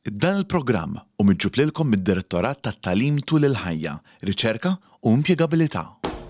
Dan il-programm miġġub lilkom mid-Direttorat tat-Tagħlim tul il-ħajja, Riċerka u Impjegabilità.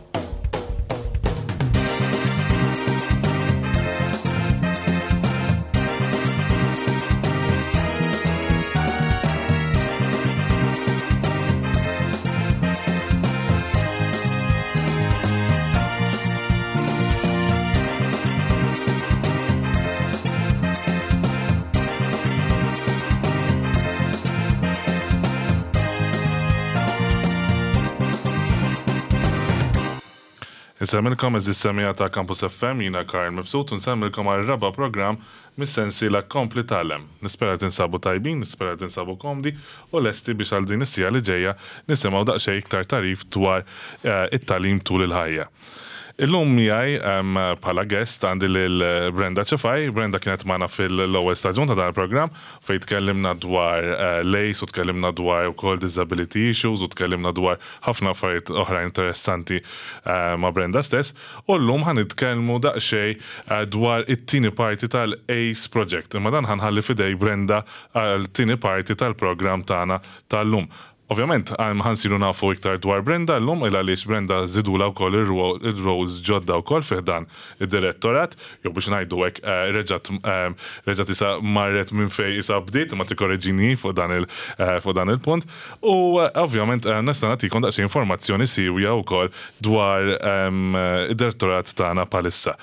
Nsemilkom eżis-semija ta' Campus FM, jina Karl Mifsud, nsemilkom għal-raba program mis-sensiela Kompli Tagħlem. Nispera tinsabu tajbin, nispera tinsabu komdi u lesti biex għal din is-sija li ġejja nisimgħu daqsxejn iktar tarif dwar it-tagħlim tul il-ħajja. Illum miegħi bħala guest għandi lil Brenda Ċefaj. Brenda kienet magħna fil-ewwel staġun ta' dan il-programm fejn tkellimna dwar lejs u tkellimna dwar ukoll disability issues u tkellimna dwar ħafna affarijiet oħra interessanti ma' Brenda stess. U llum ħanitkellmu daqsxejn dwar it-tieni parti tal-ACE Project. Imma dan ħanħalli fidej Brenda għal-tieni parti tal-programm tagħna tal-lum. Ovvjament, ħansiru nafu iktar dwar Brenda llum il għaliex Brenda żidula wkoll ir-roles ġodda wkoll fih dan id-direttorat, jew biex ngħidu hekk reġgħet isa marret minn fejn isa bdiet ma tikkorreġini fuq dan il-punt. U ovvjament nista' nagħtikom daqsxejn informazzjoni sewja wkoll dwar id-direttorat tagħna bħalissa.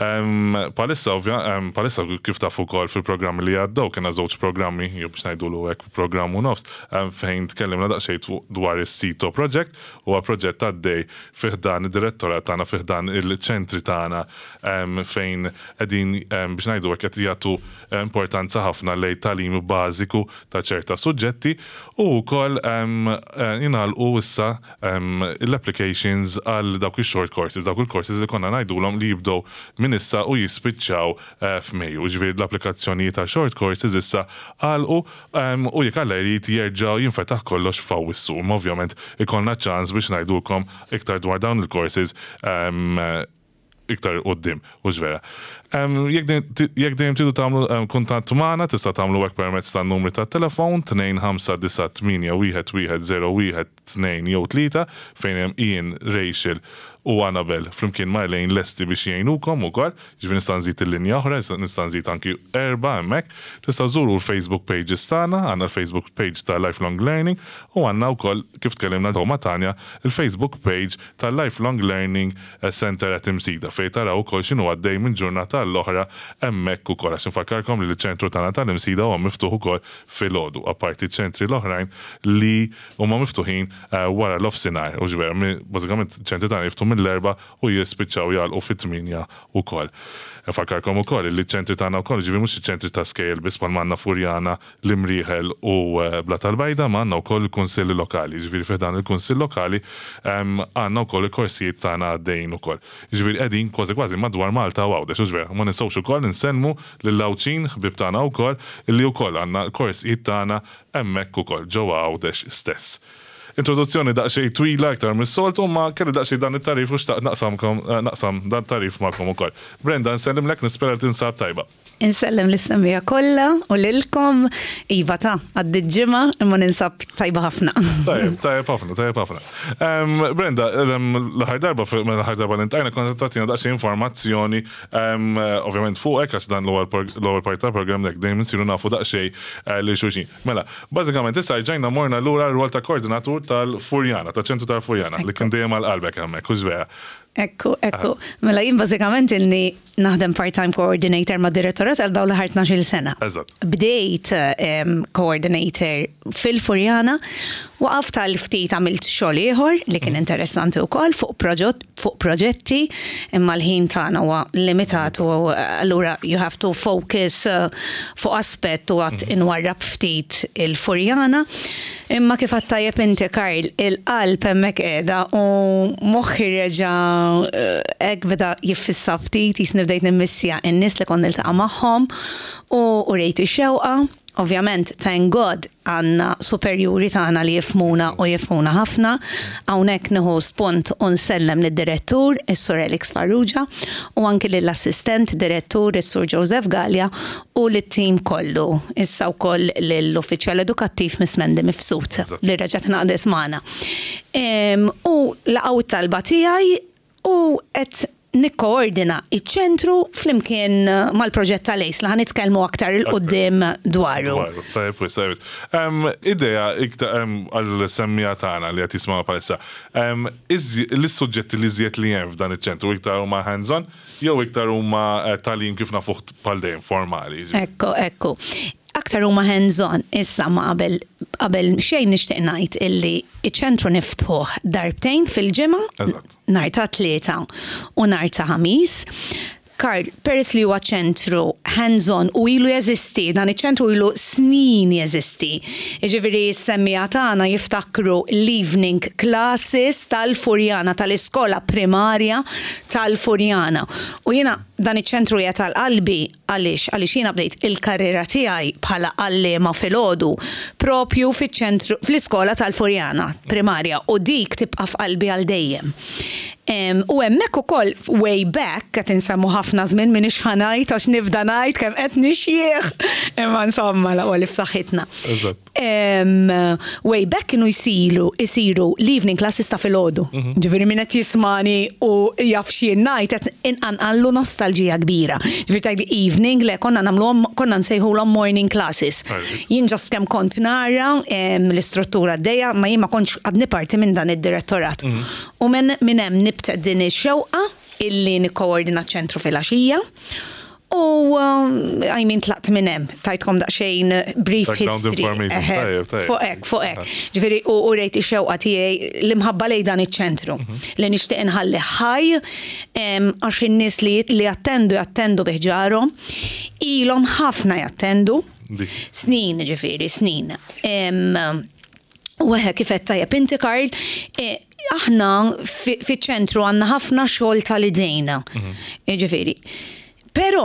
Palissa kif tafu wkoll fil-programmi li għaddew kien żewġ programmi, jew biex ngħidulu hekk programm u nofs, fejn tkellimna daqsxejn dwar is-Sito Project huwa proġett għaddej fih dan id-direttorat tagħna fih dan il-ċentri tagħna fejn qegħdin biex ngħidu hekk qed jagħtu importanza ħafna lejn tagħlim bażiku ta' ċerta suġġetti u wkoll jingħalqu issa l-applications għal dawk ix-short courses, dawk il-courses li konna ngħidulhom li jibdew minn issa u jispiċċaw f'Mejju. Ġifieri l-applikazzjonijiet ta' short courses issa għalqu u jekk alla jrid jerġgħu jinfetaħ kollox f'Awwissu. Ovvjament ikollna ċans biex ngħidulkom iktar dwar dawn il-courses iktar qudiem u ġvera. Jekk dejjem tridu tagħmlu kuntatt magħna tista' tagħmlu hekk permezz tan-numri tat-telefon 2598-110-1 jew 3 fejn hemm Ian, Rachel u Annabel flimkien Marlene lesti biex jgħinukom ukoll, ġifieri nista' nżid il-linja oħra, nista' nżid anki 4 hemmhekk. Tista' żuru l-Facebook pages tagħna, għandna l-Facebook page ta' Lifelong Learning u għandna wkoll kif tkellimna ma' Tanja il-Facebook page ta' Lifelong Learning Center at Imsida fejn taraw ukoll x'inhu għaddej minn ġurnata l-oħra hemmhekk ukoll għax infakkarkom li l-ċentru tagħna tal-Imsida huwa miftuħ ukoll filgħodu apparti ċentri l-oħrajn li huma miftuħin wara l-ofsinhar u ġifier bażikament ċentri tagħna jiftu mill-4 u jispiċċaw jagħlqu fit-8 ukoll. Infakkarkom ukoll li ċ-ċentri tagħna wkoll ġifieri mhux iċ-ċentri ta' skejl biss bħal m'għandna Furjana, l-Imrieħel u Bla tal-Bajda ma għandna wkoll il-kunsilli lokali. Ġifieri fih dan il-kunsill lokali għandna wkoll il-korsijiet tagħna għaddejjin ukoll. Ġifieri qegħdin kważi madwar Malta u Għawdex u ġifier ma ninsewx ukoll insellmu lil-Lawċin ħbieb tagħna wkoll illi wkoll għandna l-korsijiet tagħna hemmhekk ukoll ġewwa Għawdex stess. Introduzzjoni daqsxejn twila iktar mis-soltu ma kelli daqsxejn dan it-tarif u xtaqt naqsam dan tarif magħkom ukoll. Brenda, nsellimlek nispera tinsab tajba. Insellem l-issemija kollha u lilkom iva ta' għad-ġimgħa imma ninsab tajba ħafna. Tajjeb ħafna. Brenda, l-aħħar darba li ntajna kont tagħtina daqsxejn informazzjoni ovvjament fuqek għax dan l-ewwel parti tal-programm lek dejjem insiru nafu daqsxejn li xulxin. Mela, bażikament issa ġejna morna lura r-rwol ta' koordinatur tal-Furjana, tal-ċentru tal-Furjana, li kien dejjem għal-qalbek hemmhekk, u ġvera. Ekku. Mela jien bażikament inni naħdem part-time coordinator ma' direttorat għal dawn l-ħar 12 sena. Eżatt. Bdejt coordinator fil-Furjana, waqaf tal-ftit għamilt xogħol ieħor li kien interessanti wkoll fuq proġetti imma l-ħin tagħna huwa limitat u allura you have to focus fuq aspett u għad inwarrab ftit il-Furjana. Imma kif għattajjeb inti Karl, il-qalb hemmhekk qiegħda u moħħi reġa' hekk beda jiffissa ftit jisni bdejt nimmissja n-nies li kont niltaqa' magħhom u rejt ix-xewqa. ovvjament, thank God, għanna superjuri tagħna li jifmuna u jifmuna ħafna. Hawnhekk nieħu spunt u nsellem lid-direttur, is-Sur Elix Farrugia, u anke lill-assistent direttur, is-Sur Joseph Gallia, u lit-tim kollu. Issa wkoll lill-uffiċjal edukattiv Miss Mendi Mifsud li reġgħet naqdes magħna. U laqgħu t-talba tiegħi u qed nikkoordina iċ-ċentru flimkien mal-proġett tal-ACE li ħanitkellmu aktar il-qoddim dwaru. Tajb. Idea għal-semmija tagħna li qed jismgħu palissa. L-suġġetti li żjed li hemm f'dan iċ-ċentru iktar huma hands-on jew iktar huma tagħlim kif nafuh bħal dejjem formali. Ekku. Aktar huma hands-on, issa ma qabel xejn nixtieq ngħid illi iċ-ċentru niftuħ darbtejn fil-ġimgħa, nhar ta' tlieta u nhar ta' ħamis. Karl, peress li huwa ċentru hands-on u ilu jeżisti, dan iċ-ċentru ilu snin jeżisti. Jiġifieri s-semmija tagħna jiftakru l-evening classes tal-Furjana, tal-iskola primarja tal-Furjana. U jiena dan iċ-ċentru hija tal-qalbi għaliex jiena bdejt il-karriera tiegħi bħala għalliema filgħodu propju fiċ-ċentru fl-iskola tal-Furjana primarja u dik tibqa' f'qalbi għal dejjem. U hemmhekk ukoll way back qed insemmu ħafna żmien min ixħanajt għax nibda ngħid kemm qed nixjieħ imma insomma l-ewwel f'saħħitna. Way back kienu jsiru l-evening classes ta' filgħodu. Ġifieri min qed jismani u jaf x'jien ngħid qed inqanqallu nostalġija kbira. Ġifieri tgħidli evening le konna nsejħulhom morning classes. Jien ġast kemm kont nara l-istruttura għaddejja ma jien ma kontx għadni parti minn dan id-direttorat. U minn hemm nibtet din ix-xewqa illi nikkoordina ċ-ċentru fil-għaxija. U għajmin tlaqt minn hemm, tajtkom daqsxejn brief history. Fuq hekk. Ġifieri u rejt ix-xewqa tiegħi l-imħabba lejn dan iċ-ċentru li nixtieq inħalli ħaj għax in-nies li jattendu biħġarhom ilhom ħafna jattendu. Snin ġifieri, snin. U kifet tajjeb inti Karl, aħna fiċ-ċentru għandna ħafna xogħol tal-idejna. Ġifieri. Però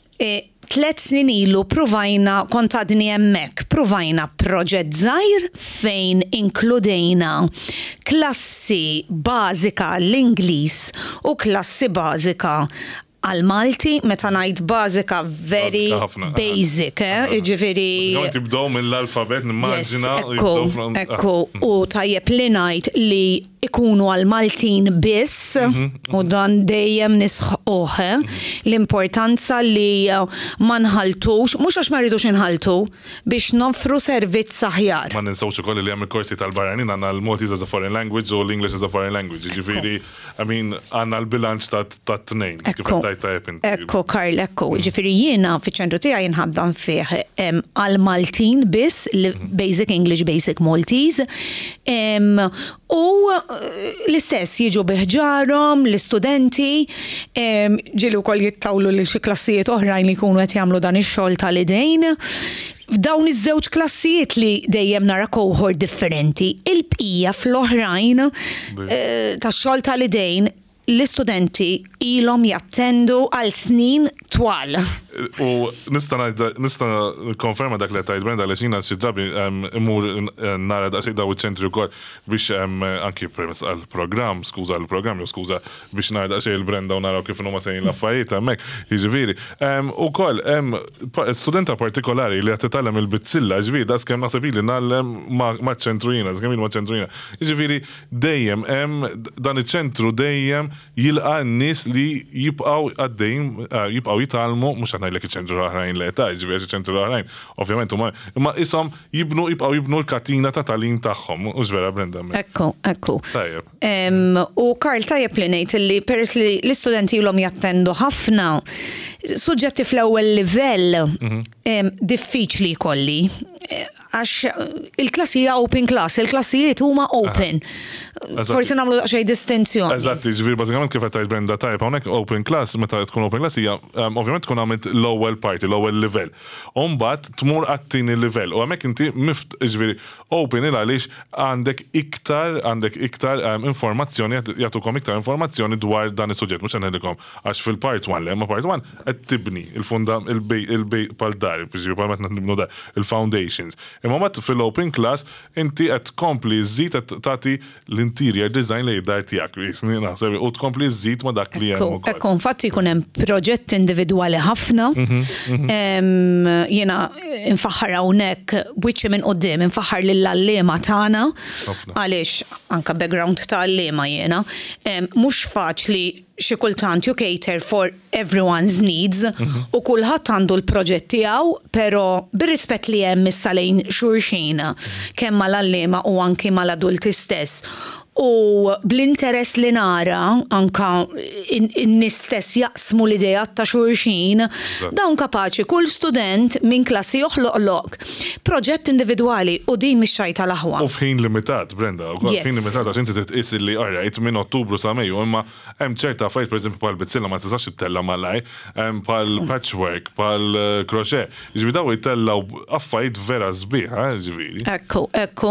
3 snin ilu provajna kontadni hemmhekk, provajna proġett żgħir fejn inkludejna klassi bażika l-Ingliż u klassi bażika għal-Malti, meta ngħid bażika very basic, ġifieri. Tibdew mill-alfabet, nimmaġina. Ekku, u tajjeb li ngħid li ikunu għal-Maltin biss, u dan dejjem nisħuh l-importanza li ma nħaltux, mhux għax ma rridux inħaltu, biex nofru servizz aħjar. Ma ninsawx ukoll li hemm il-korsi tal-barranin għandna l-Maltese as a foreign language u l-English as a foreign language. Ġifieri, għandna l-bilanċ tat-tnejn. Ekku, Karl, ekku. Ġifieri jiena fiċ-ċentru tiegħi jinħaddam fih għal-Maltin biss, basic English, basic Maltese. U l-istess jiġu biħġarhom, l-istudenti, ġieli wkoll jittawlu lil xi klassijiet oħrajn li jkunu qed jagħmlu dan ix-xogħol tal-idejn. F'dawn iż-żewġ klassijiet li dejjem nara cohort differenti, il-bqija fl-oħrajn tax-xogħol tal-idejn l-istudenti ilhom jattendu għal snin twal. U nista' konferma dak li tajt Brenda li xina xi drabi imur nara daqsxejn daw iċ-ċentri wkoll biex anki permezz għall-programm, biex nara daqsxejn il-Brenda u naraw kif huma sejjin l-affarijiet hemmhekk. Jiġifieri. Ukoll hemm studenta partikolari li qed titgħallem il-bitzilla, ġifieri das kemm naħseb li nagħlem maċ-ċentru jiena, kemm maċ-ċentru jiena. Jiġifieri dejjem hemm dan iċ-ċentru dejjem jilqa' n-nies li jibqgħu għaddejjin, jibqgħu jitgħallmu mhux ngħidlek iċ-ċentru oħrajn li ta' ġifieri iċ-ċentru oħrajn. Ovvjament imma ishom jibqgħu jibnu l-katina ta' tagħlim tagħhom, mhux vera Brenda. Ekku. Tajjeb. U Karl tajjeb li ngħid li peress li l-istudenti ilhom jattendu ħafna suġġetti fl-ewwel livell diffiċli jkolli. Għax il-klassija open class, il-klassijiet huma open. Forsi nagħmlu xejn distinzjoni. Eżatt, ġifieri bażikament kif qed tgħid Brenda tajb hawnhekk open class, meta tkun open class hija ovvjament tkun għamilt l-ewwel party, l-ewwel livell. U mbagħad tmur għat-tieni livell. U hemmhekk inti ġifieri open il għaliex għandek iktar informazzjoni, jagħtukom iktar informazzjoni dwar dan is-suġġett, mhux ngħidilkom għax fil-part 1 lemma part 1 qed tibni il-funda il-bej pal-dar, ġifieri bħal meta nibnu dar il-foundations. Imma mat fil-open class inti qed tkompli żżid qed tagħti l-interior design li dar tiegħek jisni naħseb u tkompli żżid ma' dak li hemm ukoll. Ekku infatti jkun hemm proġett individwali ħafna. Jiena infaħħar hawnhekk wiċċi minn quddiem, infaħħar lill-allima tagħna għaliex anke background ta' allima jiena. Mhux faċli xi kultant you cater for everyone's needs u kulħadd għandu l-proġett tiegħu, però bir-rispett li hemm issa lejn xulxin kemm mal-allima u anke mal-adulti stess. U bl-interess li nara anka in-nies stess jaqsmu l-idejat ta' xulxin, dawn kapaċi kull student minn klassi joħloq proġett individwali u din mhix xajta l-aħwa. U f'ħin limitat, Brenda, f'ħin limitat għax inti titqis li qarajt minn Ottubru sa Mejju, imma hemm ċerta affarijiet pereżempju bħal bitzilla ma tistax ittella malaj, bħal patchwork, bħal crochet. Ġifieri daw jitellaw affarijiet vera sbieħ, ġifieri. Ekku.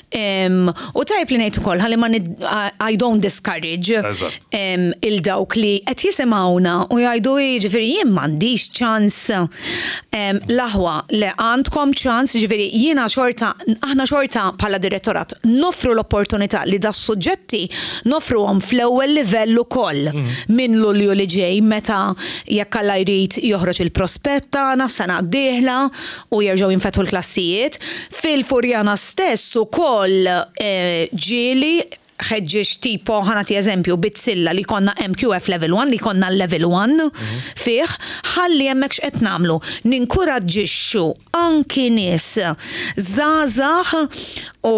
U tajb li ngħid ukoll ħalli I don't discourage il-dawk li qed jisimgħuna u jgħidu jiġifieri jien m'għandix ċans l-aħwa li għandkom ċans jiġifieri jiena aħna xorta bħala direttorat nofru l-opportunità li da suġġetti nofruhom fl-ewwel livell ukoll minn Lulju li ġej meta jekk Alla jrid joħroġ il-prospett tagħna sena d-dieħla u jerġgħu jinfetħu l-klassijiet. Fil-Furjana stess ukoll ġieli ħeġġeġ tipo ħanati eżempju bitzilla li konna MQF level 1 li konna level 1 fih ħalli hemmhekk x'qed nagħmlu ninkoraġġixxu anki nies żgħażagħ u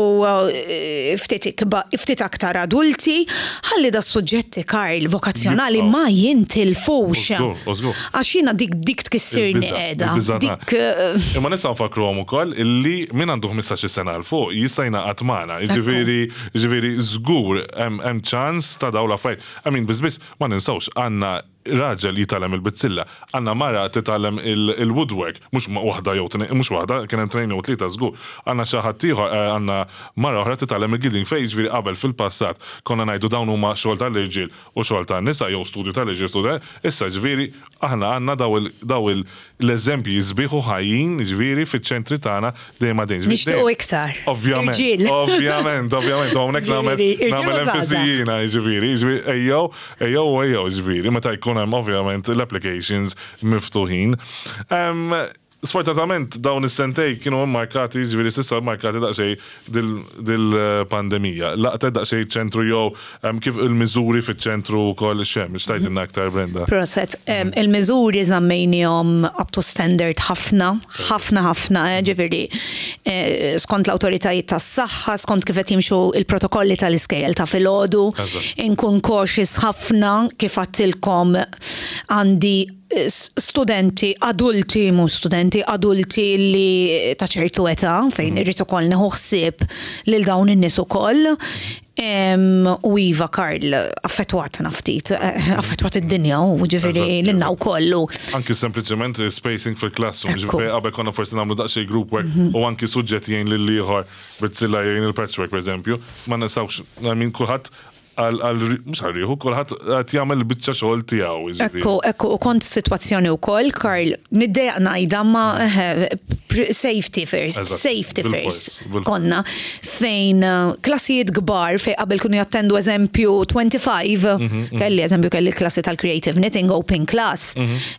ftit aktar adulti ħalli da suġġetti Karl vokazzjonali ma jintilfux. Għax jiena dik tkissirni qiegħda. Imma nistgħu nfakruhom ukoll illi min għandu 15 sena l fuq jista' jingħaqad magħna. Jiġifieri żgur hemm ċans ta' dawn l-affarijiet. I mean biss ma ninsawx għandna raġel jitgħallem il-bitzilla, għandna mara titgħallem il-woodwork, mhux waħda mhux waħda, kien hemm tnejn jew tlieta żgur. Għandna xi ħadd ieħor għandna mara oħra titgħallem il-gilding fejn jiġifieri qabel fil-passat konna ngħidu dawn huma xogħol tal-irġiel u xogħol tan-nisa jew studju tal-irġiel student, issa ġifieri aħna għandna daw l-eżempji sbieħu ħajjin ġifieri fiċ-ċentri tagħna dejjem għadin. Nixtiequ iktar. Ovvjament, hawnhekk nagħmel enfisijina ġifieri, ejjew ġifieri meta jkun hemm ovvjament l-applications miftuħin. Sfortunatament dawn is-sentej kienu markati ġifieri s'issa markati daqsxejn dil-pandemija. Laqtet daqsxejn ċentru jew kif il-miżuri fiċ-ċentru wkoll xemm, x'tgħidilna aktar Brenda. Proset, il-miżuri żammejnihom up to standard ħafna, ġifieri skont l-awtoritajiet tas-saħħa, skont kif qed jimxu il-protokolli tal-iskejjel ta' filgħodu, inkun cautious ħafna kif għattilkom għandi studenti adulti li ta' ċertu età fejn irrid ukoll nieħu ħsieb lil dawn in-nies ukoll. U iva Karl affettwatna ftit, affettwat id-dinja u ġifieri lilna wkoll. Anki sempliċement spacing fil-classroom, ġifieri qabel konna forsi nagħmlu daqsxejn group work u anki suġġett jgħin lil ieħor bitzilla jgħin il-patchwork pereżempju, ma nistgħux kulħadd mhux ħarriħu, kulħadd qed jagħmel il-biċċa xogħol tiegħu. Ekku, u kont f'sitwazzjoni wkoll, Karl, middejjaq ngħidha ma safety first. Konna fejn klassijiet kbar fejn qabel kienu jattendu eżempju 25, kelli klassi tal-Creative Knitting Open Class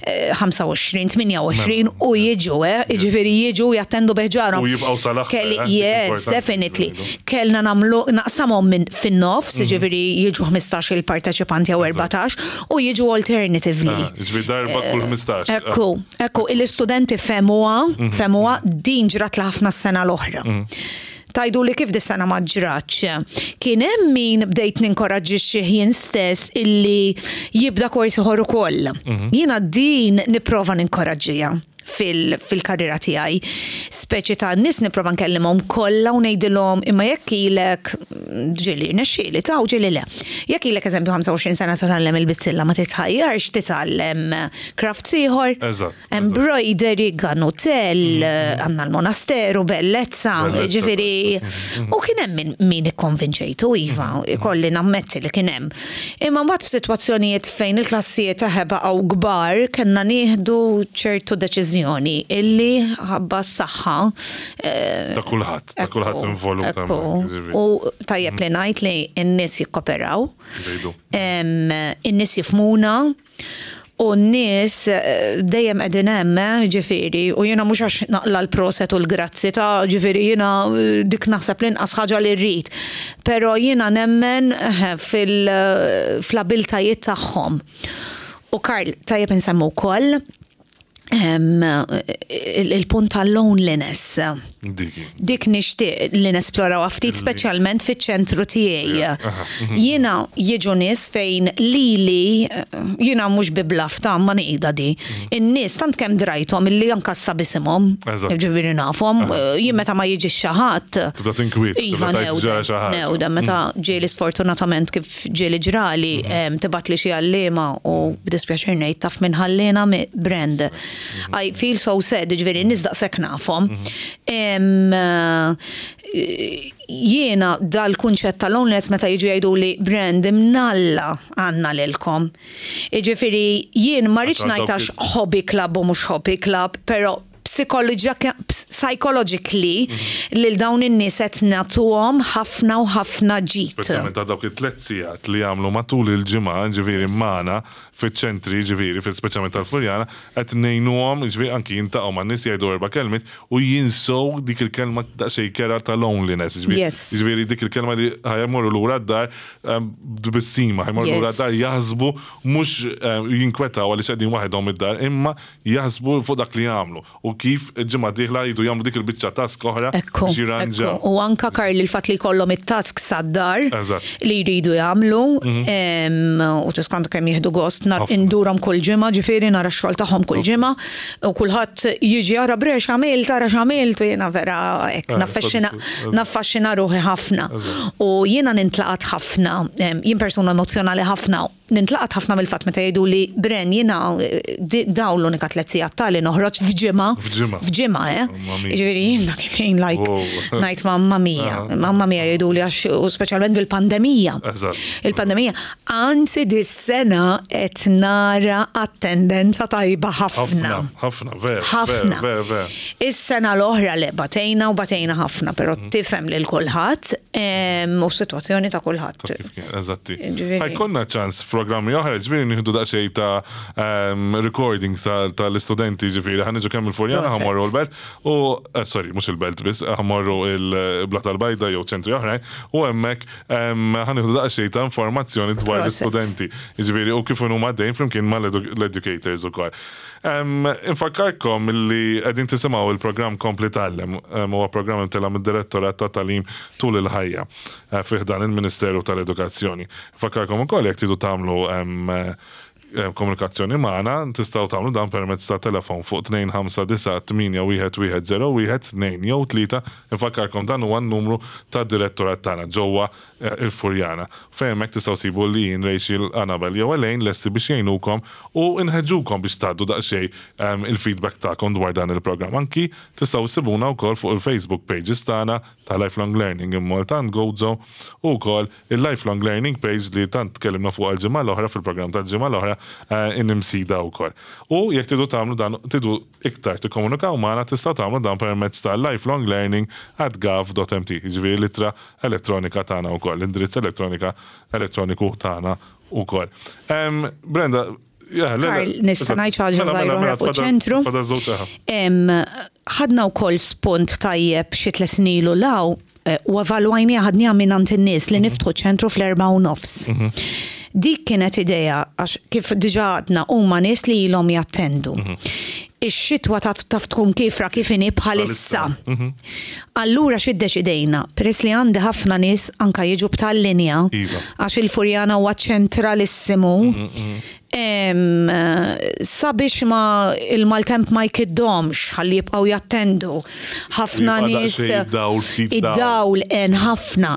25, 28 u jiġu, jiġifieri jiġu jattendu beħġarhom. U jibqgħu sal-aħħar. Yes, definitely. Kellna nagħmlu naqsamhom minn fin-nofs, jiġifieri jiġu 15 il-parteċipanti jew 14 u jiġu alternatively. Jiġifieri darba kull 15. Ekku, il-istudenti femuha din ġrat ħafna s-sena l-oħra. Tajdu li kif dis-sena ma ġratx. Kien hemm min bdejt ninkoraġġixxi jien stess illi jibda kors ieħor ukoll. Jiena din nipprova ninkoraġġiha. fil-karriera tiegħi. Speċi ta' nies nipprova nkellimhom kollha u ngħidilhom imma jekk ilek ġieli nexxieli ta' u ġieli le. Jekk ilek eżempju 25 sena tatgħallem il-bizzilla ma titħajjarx titgħallem crafts ieħor. Embroidery, ganutell, għandna l-monasteru, bellezza, ġifieri. U kien hemm min ikkonvinċejtu iva, ikolli nammetti li kien hemm. Imma mbagħad f'sitwazzjonijiet fejn il-klassijiet baqgħu kbar kellna nieħdu ċertu deċiżjoni illi ħabba s-saħħa. Ta' kulħadd involut. U tajjeb li ngħid li n-nies jikkoperaw, in-nies jifmuna, u n-nies dejjem qegħdin hemm, ġifieri, u jiena mhux għax naqla l-proset u l-grazzi ta' ġifieri jiena dik naħseb l-inqas ħaġa li rrid. Però jiena nemmen fl-abiltajiet tagħhom. U Karl, tajjeb insemmu wkoll il-punt tal-loneliness. Dik nixtieq li nesploraw ftit speċjalment fiċ-ċentru tiegħi. Jiena jiġu nies fejn lili jiena mhux bi blaf ta' ma ngħidha di. In-nies tant kemm drajthom illi anke issa bisimhom. Ġifieri nafhom, jien meta ma jiġi xi ħadd. Iva newda meta ġieli sfortunatament kif ġieli ġrali tibgħat li xi għalliema u b'dispjaċir ngħid taf minn ħalliena brand. I feel so sad, ġifieri n-nies daqshekk nafhom. Jiena dal-kunċett tal-loneliness meta jiġu jgħiduli brand imnalla għandna lilkom. Jiġifieri jien ma rridx ngħid għax hobby club u mhux hobby club, però psychologically lil dawn in-nies qed nagħtuhom ħafna u ħafna ġid. Speċjalment ta' dawk it-tliet sigħat li jagħmlu matul il-ġimgħa, ġifieri magħna fiċ-ċentri, ġifieri speċjalment tal-Furjana, qed ngħinuhom ġifieri anki jintaqgħu man-nies jgħidu erba' kelmiet u jinsew dik il-kelma daqsxejn kera ta' loneliness. Ġifieri dik il-kelma li ħajmorru lura d-dar bis-sima, ħajmorru lura d-dar jaħsbu mhux jinkwetaw għaliex qegħdin waħedhom id-dar, imma jaħsbu fuq dak li jagħmlu. U kif ġimgħa dieħla jridu jagħmlu dik il-biċċa task oħra biex jirranġaw. U anke Karl il-fatt li jkollhom it-task sad-dar li jridu jagħmlu u tiskont kemm jieħdu gost indurhom kull ġimgħa, ġifieri nara x-xogħol tagħhom kull ġimgħa u kulħadd jiġi jara brex għamilt, ara x'għamilt u jiena vera hekk naffaxxina ruħi ħafna. U jiena nintlaqat ħafna, jien persuna emozjonali ħafna, nintlaqat ħafna mill-fatt meta jgħidu li Bren jiena dawn l-unika tliet sigħat tali noħroġ f'ġimgħa. Ġifieri jiena kien ngħid mamma mia jgħiduli għax u speċjalment bil-pandemija. Il-pandemija anzi dis-sena qed nara attendenza tajba ħafna. Ħafna. Is-sena l-oħra li batejna ħafna, però tifhem lil kulħadd u s-sitwazzjoni ta' kulħadd. Eżatti. Ħajkonna ċans f'programmi oħra ġifieri nieħdu daqsxejn ta' recordings tal-istudenti ġifieri ħaniġu kemm il-Furjana ħammorru l-belt u mhux il-belt biss ħammorru il-Blat tal-Bajda jew ċentri oħrajn u hemmhekk ħanieħdu daqsxejn ta' informazzjoni dwar l-istudenti. Jiġifieri u kif huma għaddejn flimkien mal-educators ukoll. Infakkarkom li qegħdin tisimgħu il-programm Kompli Tgħallem huwa programm imtella mid-Direttorat ta' Tagħlim tul il-ħajja fih dan il-Ministeru tal-Edukazzjoni. Infakkarkom ukoll jekk tridu tagħmlu komunikazzjoni magħna tistgħu tagħmlu dan permezz ta' telefon fuq 259-811-01 jew 3 infakkarkom dan huwa n-numru tad-direttorat tagħna ġewwa il-Furjana. Fejn hemmhekk tistgħu sibu li jien Rachel Annabel jew Elaine lesti biex jgħinukom u nħeġġukom biex tgħaddu daqsxejn il-feedback tagħkom dwar dan il-programm. Anki tistgħu ssibuna wkoll fuq il-Facebook pages tagħna ta' Lifelong Learning in-Malta Gozo u wkoll il-Lifelong Learning page li tant tkellimna fuq il-ġimgħa l-oħra fil-programm tal-ġimgħa l-oħra in-nimsida wkoll. U jekk tridu tagħmlu dan tridu iktar tikkomunikaw magħna tistgħu tagħmlu dan permezz ta' lifelonglearning@gov.mt. Jiġifieri litra elettronika tagħna wkoll, l-indirizz elettroniku tagħna wkoll. Brenda, Karl, nista' ngħid ħaġa fuq ċentru. Ħadna wkoll spunt tajjeb xi 3 snin ilu law u evalwajni ħadniha mingħand in-nies li niftħu ċentru fl-4:30. Dik kienet idea għax kif diġà għadna huma nies li ilhom jattendu. Ix-xitwa taf tkun kifra kif inhi bħalissa. Allura x'iddeċidejna, peress li għandi ħafna nies anke jiġu b'tal-linja għax il-Furjana huwa ċentralissimu. sabiex ma il-maltemp ma jkiddomx, ħalli jibqgħu jattendu. Ħafna nies id-dawl ħafna.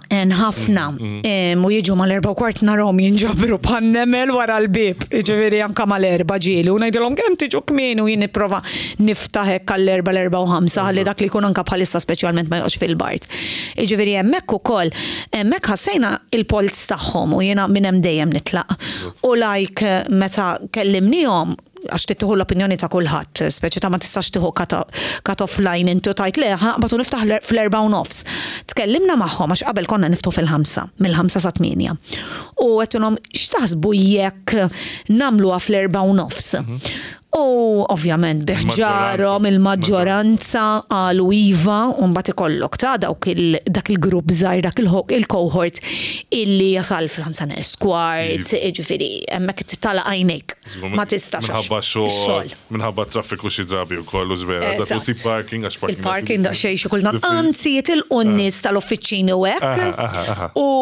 U jiġu mal-4:15 narhom jinġabru bħan-nemel wara l-bib. Ġifieri anke mal-4 ġieli u ngħidilhom kemm tiġu kmieni u jien nipprova niftaħ hekk għall-4 l-4:05 ħalli dak li jkun anke bħalissa speċjalment ma joqgħodx fil-bart. Ġifieri hemmhekk ukoll hemmhekk ħassejna il-polz tagħhom u jiena minn hemm dejjem nitlaq. U meta kellimnihom għax tittuħu l-opinjoni ta' kulħadd, speċi ta' ma tistax tieħu cut off line intu tajt le, ħanaqbatu niftaħ fl-4:30. Tkellimna magħhom għax qabel konna niftu fil-5, mill-5 sa 8. U għettunhom x'taħsbu jekk nagħmluha fl-4:30. U ovvjament biħġarhom il-maġġoranza għalu iva u mbagħad ikollok ta' dak il-grupp żgħir dak il-cohort illi jasal fil-5:15, ġifieri hemmhekk titala għajnejk ma tistax. Minħabba xogħol, minħabba traffiku xi drabi wkoll u żvera, żgħat usi parking għax parking. Il-parking daqsxejn xi kultant anzi jitilqu n-nies tal-uffiċċini u hekk. U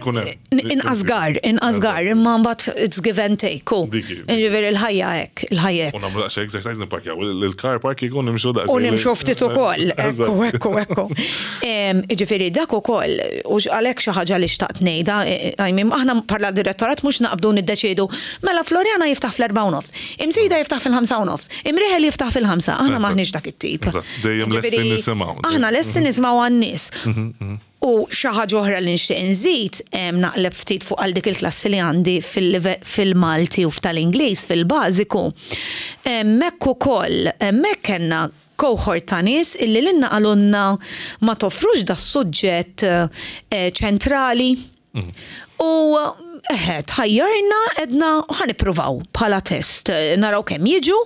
inqas gar, imma mbagħad it's give and take. Ġifieri il-ħajja hekk. Namlu daqsxejn exercise nipparkjaw. Il-car park ikun nimxu daqsxejn. U nimxu ftit ukoll. Ekku. Ġifieri dak ukoll u għalhekk xi ħaġa li xtaqt ngħidha, aħna bħala direttorat mhux naqbdu niddeċiedu mela Floriana jiftaħ fl-4:30, Imsida jiftaħ fil-5:30, Imrieħel jiftaħ fil-5. Aħna maħniex dak it-tip. Dejjem lesti nisimgħu. Aħna lesti nisimgħu għan-nies. U xi ħaġa oħra li nixtieq nżid naqleb ftit fuq għal dik il-klassi li għandi fil-Malti u f'tal-Ingliż fil-bażiku. Hemmhekk ukoll hemmhekk kellna cohort ta' nies illi lilna qalulna ma toffrux da suġġett ċentrali. U tħajjarna edna ħanippruvaw bħala test, naraw kemm jiġu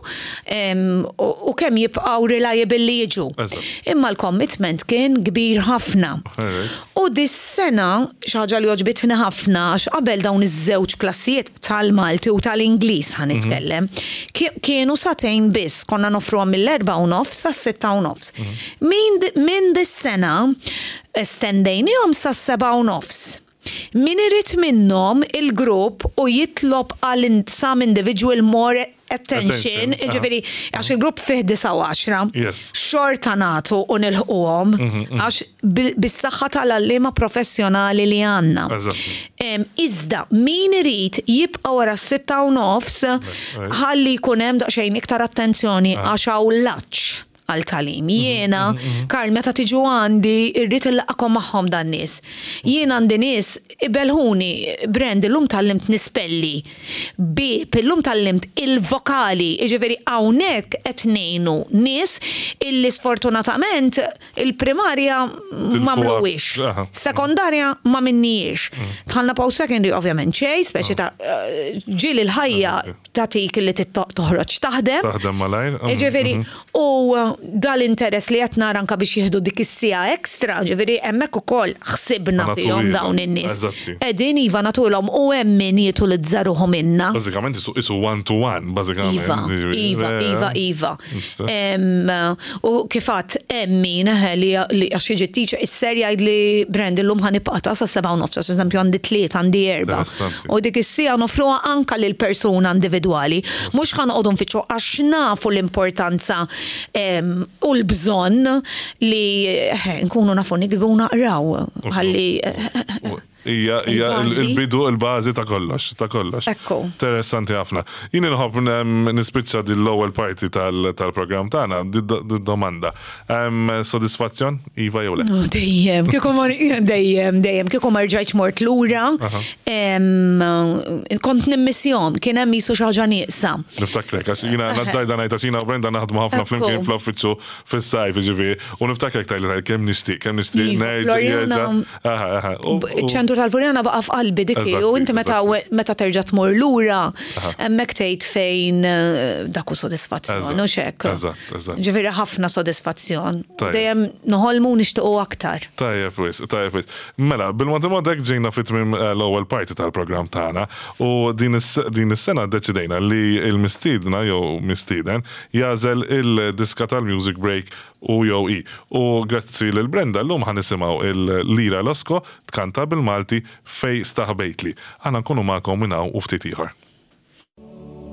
u kemm jibqgħu reliable li jiġu. Imma l-commitment kien kbir ħafna. U dis-sena xi ħaġa li oġbitni ħafna għax qabel dawn iż-żewġ klassijiet tal-Malti u tal-Ingliż ħanitkellem, kienu satejn biss, konna nofruhom mill-4:30 sa 6:30. Min dis-sena estendejnihom sa 7:30. Min irid minnhom il-grupp u jitlob għal some individual more attention, ġifieri għax il-grupp fih 9 xorta nagħtu u nilħquhom għax bis-saħħa tal-għalliema professjonali li għandna. Iżda min irid jibqa' wara 6:30 ħalli jkun hemm daqsxejn iktar attenzjoni għax hawn laċċ għal-talim. Jiena, Karl, meta tiġu għandi, irrid il-laqakom magħhom dan nies. Jiena għandi nies ibelħuni, Brand, illum tallimt nispelli, illum tallimt il-vokali, ġifieri hawnhekk qed ngħinu nies illi sfortunatament il-primarja ma mluwix, sekondarja ma minnijiex. Tħallna paw secondary ovvjament ċej, speċi ta' ġiel il-ħajja tatik li toħroġ taħdem. Taħdem malajr. Ġifieri u dal-interess li qed nara anke biex jieħdu dik is-sija ekstra, ġifieri hemmhekk ukoll ħsibna fihom dawn in-nies. Qegħdin iva nagħtuhom u hemm min jitolizzaruhom inna. Bażikament isu one-to-one, bażikament. Iva. U kif għadd hemm min li għax jiġi teacher is-serja jgħid li Brand illum ħanibqa' sa 7:30, eżempju għandi 3 għandi 4. U dik is-sija nofruha anke lil persuna individwali. Mhux ħanqogħdu nfittxu għax nafu l-importanza u l-bżonn li nkunu nafu nikbu naqraw ħalli il-bidu il-bażi ta' kollox. Ekku. Interessanti ħafna. Jien inħobb nispiċċa l-ewwel parti tal-programm tagħna domanda. Sodisfazzjon iva jew le? Dejjem, kieku ma rġajtx mort lura. Kont nimmissjon, kien hemm jisu xi ħaġa nieqsa. Niftakrek għax jiena nazzarda ngħid għax jiena u Brenda naħdmu ħafna flimkien fl-uffiċċju fis-sajf ġifieri u niftakrek tajli kemm nixtieq ċentru tal-Floriana baqa' f'qalbi dikki u inti meta terġa' tmur lura hemmhekk tgħid fejn dak hu sodisfazzjon u x'hekk. Ġifieri ħafna sodisfazzjon. Dejjem noħolmu nixtiequ aktar. Tajjeb wis. Mela, bil-mod hekk ġejna fit-tmiem l-ewwel parti tal-programm tagħna u din is-sena ddeċidejna li l-mistiedna jew mistieden jażel il-diska tal-Music Break u jew u grazzi lil Brenda llum ħanisimgħu il-Lira Losko tkanta bil-Malti fej staħbejtli. Għana nkunu magħkom minn hawn u ftit ieħor.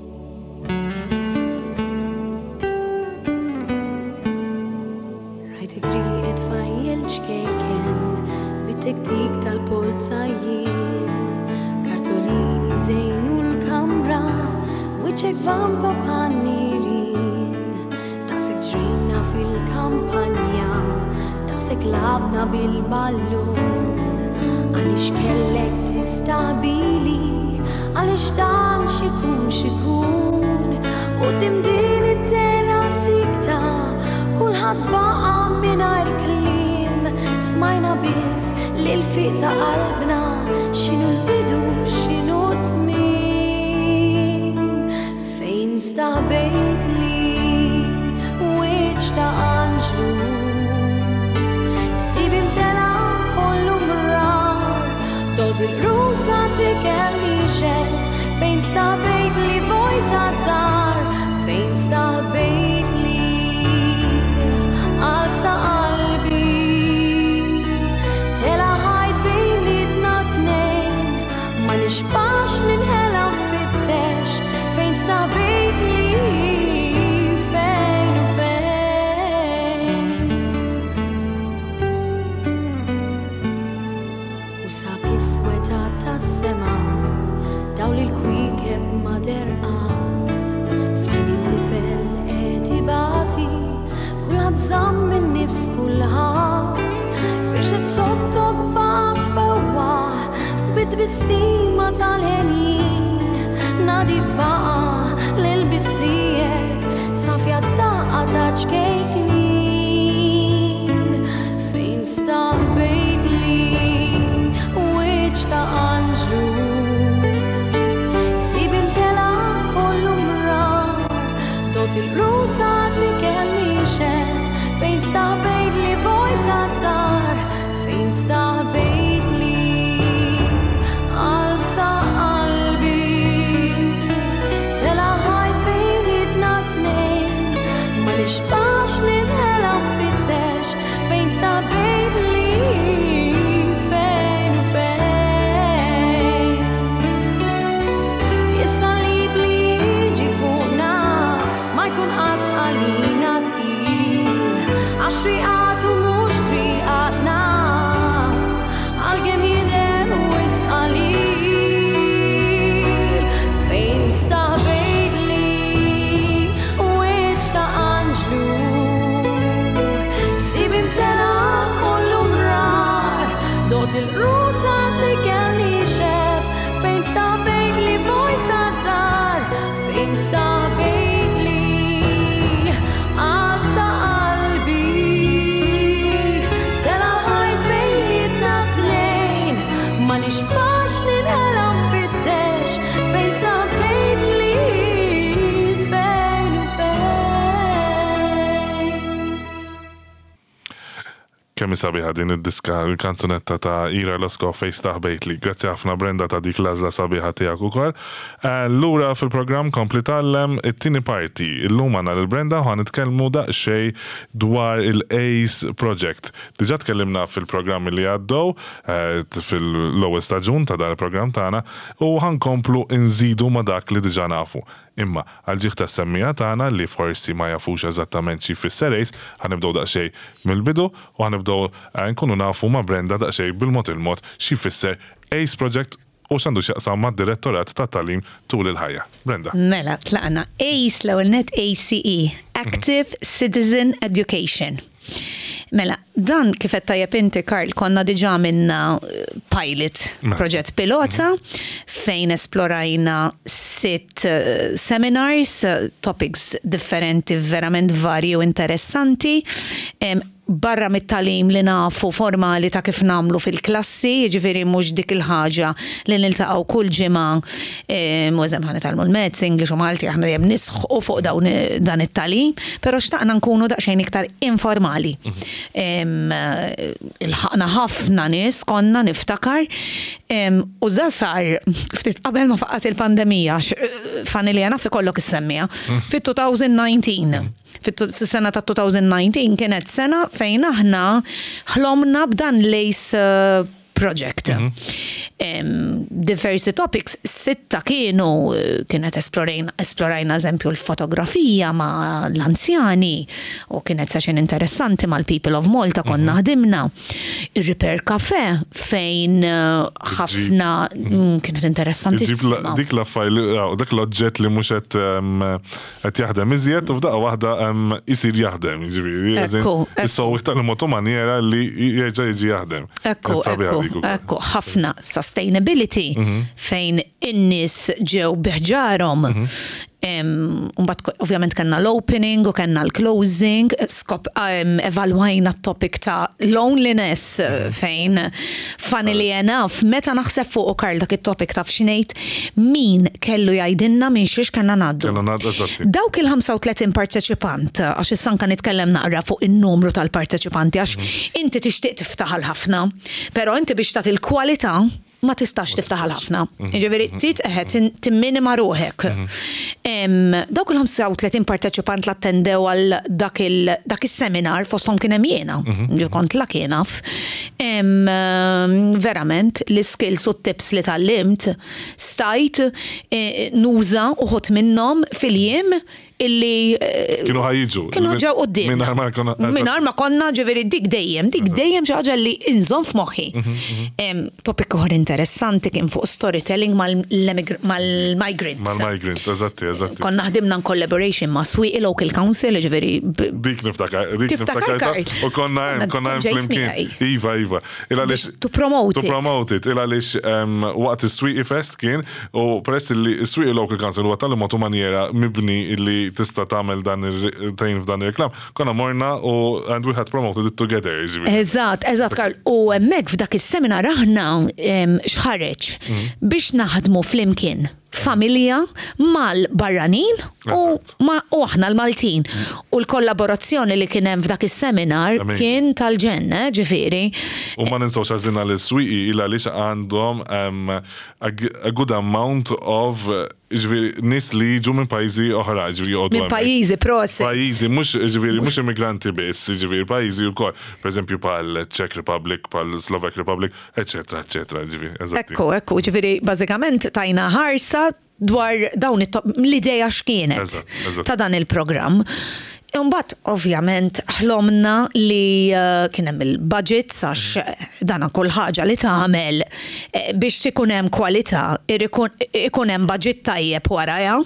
it-tik tal-polzajjien, kartolini żejn u l-kamra, wiċċek vampa bħan-nirien, daqsek ġrejna fil-kampanja, daqsek labna bil-ballun, għaliex kellek tistabili, għaliex dan xikun, u din it-terra sikta, kulħadd baqa' mingħajr kliem, smajna biss li l-fiq ta' qalbna x'inhu l-bidu x'inhu t-tmiem. Fejn stabejt li wiċċ ta' Anġlu, sibi mtela kollu mrar, dolt il-rusa tikelli xef, fejn stabejt li vojta d-dar, fejn stabejt li għalta qalbi, tela ħajt bejn idna tnejn, ma nixbax ninħela fit-tex, fejn stabejt li fejn u fejn. U sab jisweta tas-sema, dawl il-kwikeb ma derqat, f'din it-tifel qed ibati, kulħadd żamm min-nifs kulħadd, firxet sottok baqgħet fewwaħ, bit-tbissima tal-ħenjin, nadi f'baqa' l-bistijiek, safja d-daqqa ta' ċkejknin, fejn stabejt li wiċċ ta' Anġlu, sibi mtela kollu mrar, dot il-rusa tikelli xef, fejn stabejt li vojta d-dar, fejn stabejt li għalta qalbi, tela ħajt bejn idna tnejn, ma nixbax ninħela fit-tex, fejn stabejt li fejn u fejn. Is-salib li jiġi fuqna ma jkun qatt għalina tqil, għax triqat u mhux triqatna, għalkemm jidher wis qalil, fejn stabejt li wiċċ ta' Anġlu, sibi mtela kollu mrar, dot il-rusa tikelli xef, fejn stabejt li vojta d-dar, fejn stabejt li għalta qalbi, tela ħajt bejn idna tnejn, ma nixbax ninħela fit-tex, fejn stabejt li fejn u fejn. Kemm sabiħa din id-diska, il-kanzunetta ta' Ira Losko Fejn Stabejt Li. Grazzi ħafna Brenda ta' dik l-għażla sabiħa tiegħek ukoll. Lura fil-programm Kompli Tallem it-tieni parti. Illum għandna lil Brenda u ħanitkellmu daqsxejn dwar il-ACE Project. Diġà tkellimna fil-programm li għaddew fil-ewwel staġun ta' dan il-programm tagħna u ħankomplu nżidu ma' dak li diġà nafu. Imma għal-ġieħ tas-semmija tagħna li forsi ma jafux eżattament xi fisser ACE, ħanibdew daqsxejn mill-bidu u ħanibdew nkunu nafu ma' Brenda daqsxejn bil-mod il-mod xi fisser ACE Project u x'għandu x'jaqsam mad-Direttorat tat-Tagħlim tul il-ħajja. Brenda. Mela, tlaqna ACE l-ewwel net ACE, Active Citizen Education. Mela, dan kif qed tajjeb inti Karl konna diġà minna pilot, proġett pilota fejn esplorajna 6 seminars, topics differenti verament varji u interessanti. Barra mit-talim li nafu formali ta' kif namlu fil-klassi, ġifiri mhux dik il-ħaġa li niltaqgħu kull ġimgħa, mużem ħanitalmu l-Mezz, English u Malti, aħna dejjem nisħu fuq dan it-talim, però xtaqna nkunu daqsxejn iktar informali. Il-ħaqna ħafna nies konna niftakar, u da sar ftit qabel ma faqat il-pandemija, familja naf ikollok is-semmija, fit-2019. Fis-sena ta' 2019 kienet sena fejn aħna ħlomna b'dan l-ACE project. Diversi topics, 6 kienet esplorajna eżempju l-fotografija ma l-anzjani u kienet session interessanti ma l-People of Malta konna ħdimna. Ir-Repair Cafe fejn ħafna kienet interessanti. Dik l-affajl, dak l-oġġett li mhux qed jaħdem iżjed u f'daqqa waħda isir jaħdem, jiġifieri. Is-sowieq tal-motomaniera li jerġa' jiġi jaħdem. Ekku, ħafna sustainability fejn in-nies ġew biħġarhom. Mbagħad ovvjament kellna l-opening u kellna l-closing, evalwajna t-topic ta' loneliness fejn funnily enough meta naħseb fuq Karl dak it-topic taf x'ngħid min kellu jgħidilna minn xiex kellna ngħaddu. Dawk il-35 parteċipant għax issa anke nitkellem naqra fuq in-numru tal-parteċipanti għax inti tixtieq tiftaħ ħafna, però inti biex tagħti l-kwalità ma tistax tiftaħ ħafna. Jiġifieri timminima ruħek. Dawk il-35 parteċipant li attendew għal dak is-seminar fosthom kien hemm jiena, kont la kienaf. Verament l-skills u t-tips li tallimt stajt nuża uħud minnhom fil-jiem illi kienu ħajġu. Kienu ġew qudiem. Mingħajr ma konna ġifieri dik dejjem xi ħaġa li inżomm f'moħħi. Topic ieħor interessanti kien fuq storytelling mal-migrants. Mal-migrants, eżatti. Konna ħdimna collaboration ma' Swieqi Local Council, ġifieri. Dik niftakar. U konna hemm flimkien. Iva. To promote it. Il għaliex waqt is-Swieqi Fest kien u peress li s-Swieqi Local Council huwa tal-motu maniera mibni illi tista' tagħmel dan ir-tejn f'dan ir-reklam. Konna morna u and we had promoted it together. Eżatt, Karl. U hemmhekk f'dak is-seminar aħna x'ħareġ biex naħdmu flimkien familja mal-barranin u aħna l-Maltin. U l-kollaborazzjoni li kien hemm f'dak is-seminar kien tal-ġenna, ġifieri. U ma ninsawx għażlina l-Swieqi illa għaliex għandhom a good amount of nis li jiġu minn pajjiżi oħra, minn pajjiżi proset. Pajjiżi mhux immigranti biss, pajjiżi wkoll, pereżempju bħal Czech Republic, bħal Slovak Republic, eċetera, Ekku, ġifieri bażikament tajna ħarsa dwar dawn l-idea x'kienet ta' dan il-programm. Imbagħad ovvjament ħlomna li kien hemm il-budget għax dan kull ħaġa li tagħmel biex ikun hemm kwalità ikun hemm budget tajjeb warajha.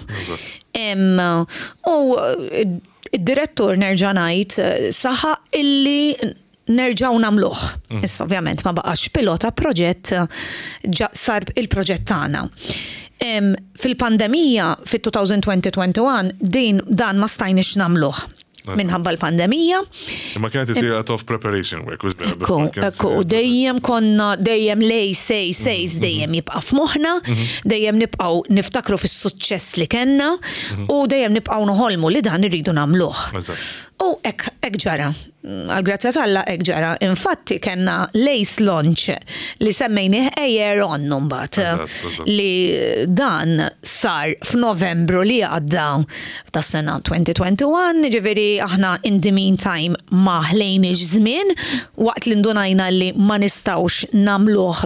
U id-direttur nerġa' ngħid saħaq illi nerġgħu nagħmluh. Issa ovvjament ma baqax pilota proġett sar il-proġett tagħna. Fil-pandemija fit-2020-21 dan ma stajniex nagħmluh. Minħabba l-pandemija. Ma kienet isir out of preparation work. Ekku, dejjem sejs dejjem jibqa' f'moħħna, dejjem nibqgħu niftakru fis-suċċess li kellna u dejjem nibqgħu noħolmu li dan irridu nagħmluh. U hekk ġara. Għal-grazzja tal-Alla hekk ġara. Infatti kellna lace launch li semmejnieh Air On mbagħad li dan sar f'Novembru li għadda tas-sena 2021, ġifieri aħna in the meantime ma ħlejniex żmien waqt li ndunajna li ma nistgħux nagħmluh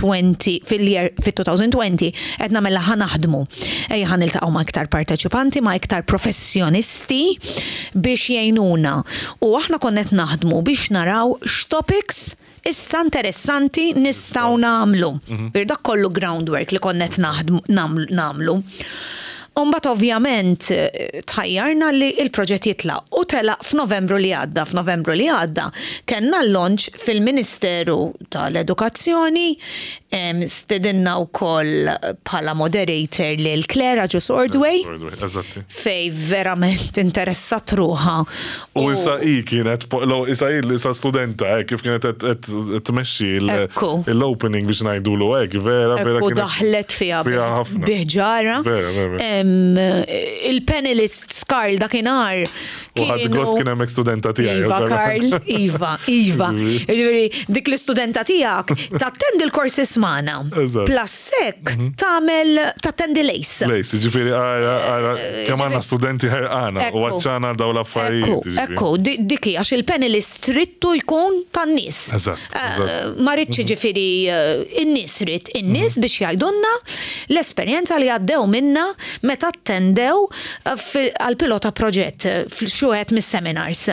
fit-2020 qed nagħmilha ħanaħdmu. Ejja ħaniltaqgħu ma' iktar parteċipanti, ma' iktar professjonisti biex jgħinuna. U aħna konna qed naħdmu biex naraw x'topics issa interessanti nistgħu nagħmlu. Dak kollu groundwork li konna qed nagħmlu. Mbagħad ovvjament tħajjarna li l-proġett jitlaq u telaq f'Novembru li għadda. F'Novembru li għadda kellna l-launch fil-Ministeru tal-Edukazzjoni, stedinna wkoll bħala moderator lil Clara Ġus Ordway fej verament interessat ruħha. U issa kienet issa studenta kif kienet qed tmexxi l-opening biex ngħidulu hekk vera kienet daħlet fiha biħġara. Il-panelists Karl dakinhar U ħadd gost kien hemmhekk studenta tiegħi. Iva, Karl, Iva. Ġifieri, dik l-istudenta tiegħek tattendi l-korsi smana. Eżatt. Plassek tattendi lejs. Lejs, ġifieri kemm għandna studenti ħerqana u għaċċana daw l-affarijiet. Ekku, diki għax il-panelist rittu jkun tan-nies. Eżatt. Ma rridx ġifieri in-nies in-nies biex jgħidulna l-esperjenza li għaddew minna meta attendew għal-pilota proġett fil-xuħet mis-seminars.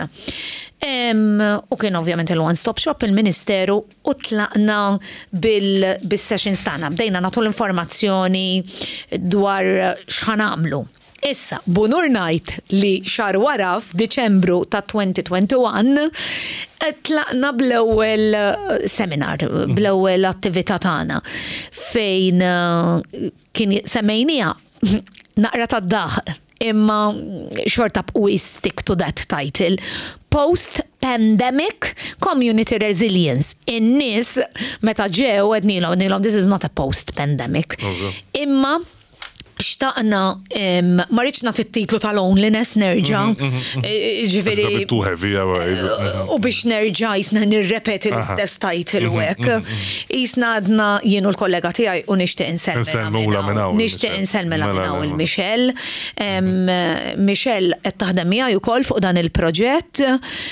U kien ovvjament il-one-stop shop il-Ministeru u tlaqna bil-sessions tagħna. Bdejna nagħtu l-informazzjoni dwar x'ħanamlu. Issa, bunur ngħid li xar wara f'Diċembru ta' 2021 tlaqna bl-ewwel seminar, bl-ewwel attività tagħna fejn kien semmejnija naqra tad-daħ imma xorta we stick to that title. Post-pandemic community resilience. In-nies meta ġew għednilhom this is not a post-pandemic. Imma xtaqna ma rridx nagħti t-titlu ta' loneliness nerġa'. Ġifieri. U biex nerġa' jisna nirrepeti l-istess title hekk. Jisna għadna jien u l-kollega tiegħi u nixtieq insellmela minn hawn. Nixtieq insellmela minn hawn il-Michelle. Michelle qed taħdem miegħi wkoll fuq dan il-proġett.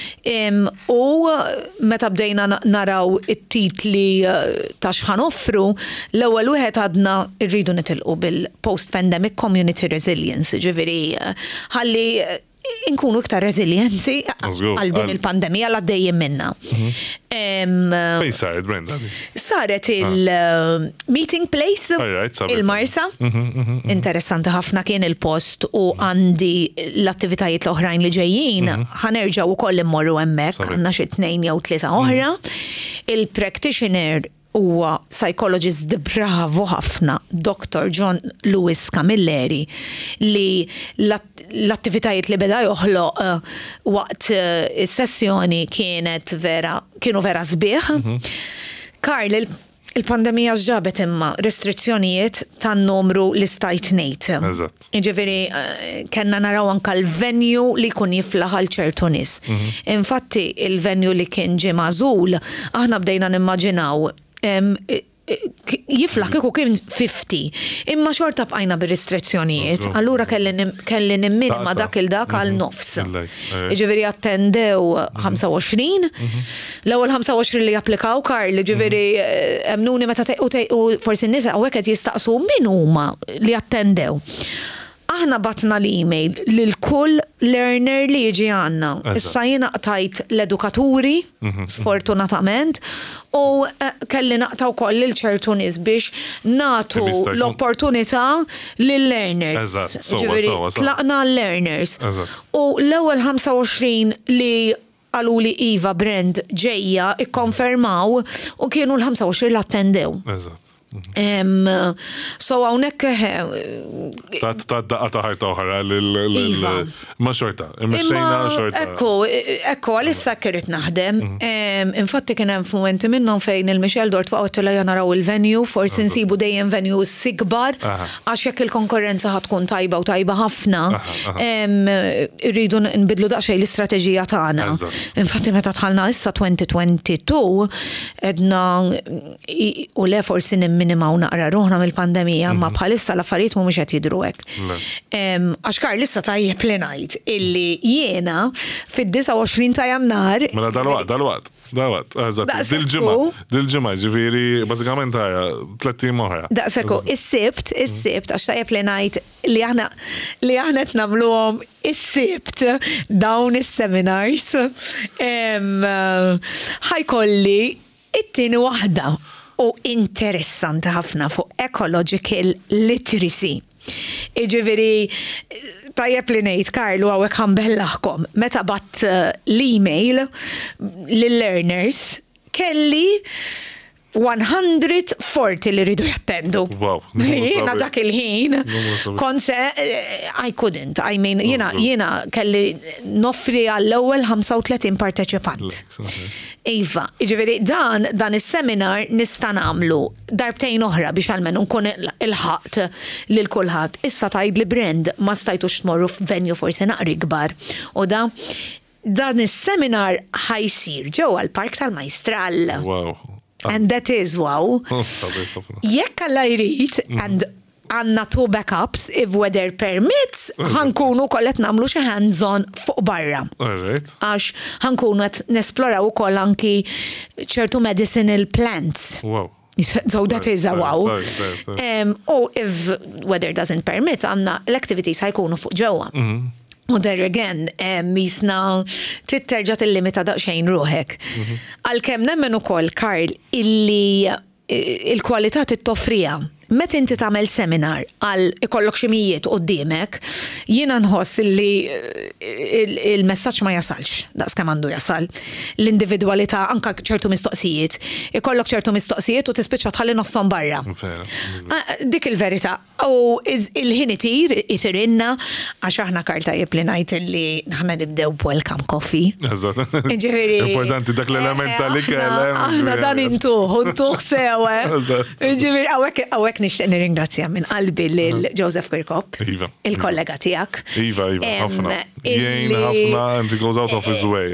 U meta bdejna naraw it-titli ta' x'ħanoffru, l-ewwel wieħed għadna rridu nitilqu bil-post-pandemic community resilience, ġifieri ħalli inkunu iktar resilienzi għal din il-pandemija l għaddejjem minna. Fejn saret, Brenda? Saret il-meeting place, il-Marsa. Interessanti ħafna kien il-post u għandi l-attivitajiet l-oħrajn li ġejjin. Ħanerġaw ukoll immorru hemmhekk, għandna xi 2 jew 3 oħra. Il-practitioner huwa psychologist bravo ħafna, Dr. John Lewis Camilleri, li l-attivitajiet li beda joħloq waqt is-sessjoni kienu vera sbieħ. Karl, il-pandemija ġabet imma restrizzjonijiet tan-numru li stajt ngħid. Eżatt. Ġifieri kellna naraw anke l-venue li jkun jiflaħ għal ċertu nies. Infatti il-venue li kien ġie magħżul aħna bdejna nimmaġinaw jifla kieku kien 50, imma xorta bqajna bir-restrizzjonijiet, allura kelli nimminima dak il-dak għal nofs. Ġifieri attendew 25, l-ewwel 25 li japplikaw Karl, ġifieri emnuni meta u forsi n-nisa hawnhekk qed jistaqsu min huma li attendew. Aħna batna l-email lil kull learner li jiġi għandna. Issa jiena qtajt l-edukaturi, sfortunatament, u kelli naqtaw koll l-ċertu nies biex natu l-opportunità lill-learners. Ġifieri tlaqna l-learners. U l-ewwel 25 li għalu li Iva Brand ġejja ikkonfermaw u kienu l-25 li attendew. So hawnhekk ta' daqqa ta' ħarta oħra ma' xorta, imexxejna xorta. Ekku għalissa kirrit naħdem. Infatti kien hemm fumenti minnhom fejn il-Michelle Dort waqgħet tilha naraw il-venue, forsi nsibu dejjem venue sikbar għax jekk il-konkurrenza ħatkun tajba u tajba ħafna. Irridu nbidlu daqsxejn l-istrateġija tagħna. Infatti meta dħalna issa 2022 edna u le forsi minimaw naqra ruħna mill-pandemija, ma bħalissa l-affarijiet mhumiex qed jidhru hekk. Għax Karl issa tajjeb li ngħid illi jiena fid-29 ta' Jannar. Mela dalwaqt. Dil-ġimgħa, ġifieri bażikament ħajja 30 oħra. Daqshekk is-sibt għax tajjeb li ngħid li aħna qed nagħmluhom is-sibt dawn is-seminars ħajkolli it-tieni waħda u interessanti ħafna fuq ecological literacy. Iġifieri tajjeb li ngħid Karlu hawnhekk ħanbellaħkom meta batt l-email lill-learners kelli 140 li rridu jattendu. Wow. Jiena dak il-ħin konse I couldn't. I mean jiena kelli noffri għall-ewwel 35 parteċipant. Iva, ġiviri dan is-seminar nista' nagħmlu darbtejn oħra biex għalmen nkun il-ħaqt lil kulħadd. Issa tgħid li brand ma stajtux tmorru f'venju forsi naqri kbar. U dan is-seminar ħajsir ġewwa l-Park tal-Majstral. Wow. And that is wow. Jekk Alla jrid and għanna 2 backups if weather permits, ħankunu kollet namlu xi hands-on fuq barra. Alright. Għax ħankunu qed nesploraw ukoll anki ċertu medicinal plants. Wow. So that is a wow. U if weather doesn't permit, għanna l-activities ħajkunu fuq ġewwa. U there again, misna trid terġa' tillimita daqsxejn ruħek. Għalkemm nemmen ukoll, Karl, illi il-kwalità tittoffrija. Meta inti tagħmel seminar għal ikollok xi mijiet quddiemek, jiena nħoss li il-messaġġ ma jasalx, daqskemm għandu jasal. L-individwalità anke ċertu mistoqsijiet, ikollok ċertu mistoqsijiet u tispiċċa tħalli nofshom barra. Dik il-verità. U il-ħin itirinna għax aħna Karl tajjeb li ngħid li aħna nibdew welcome coffee. Importanti dak l-element tal-ikel. Aħna dan intuħ sewa. Ġifieri hawnhekk nixtieq nirringrazzja minn qalbi lil Joseph Kirkop, il-kollega tiegħek. Iva, ħafna. Jgħin ħafna and he goes out of his way.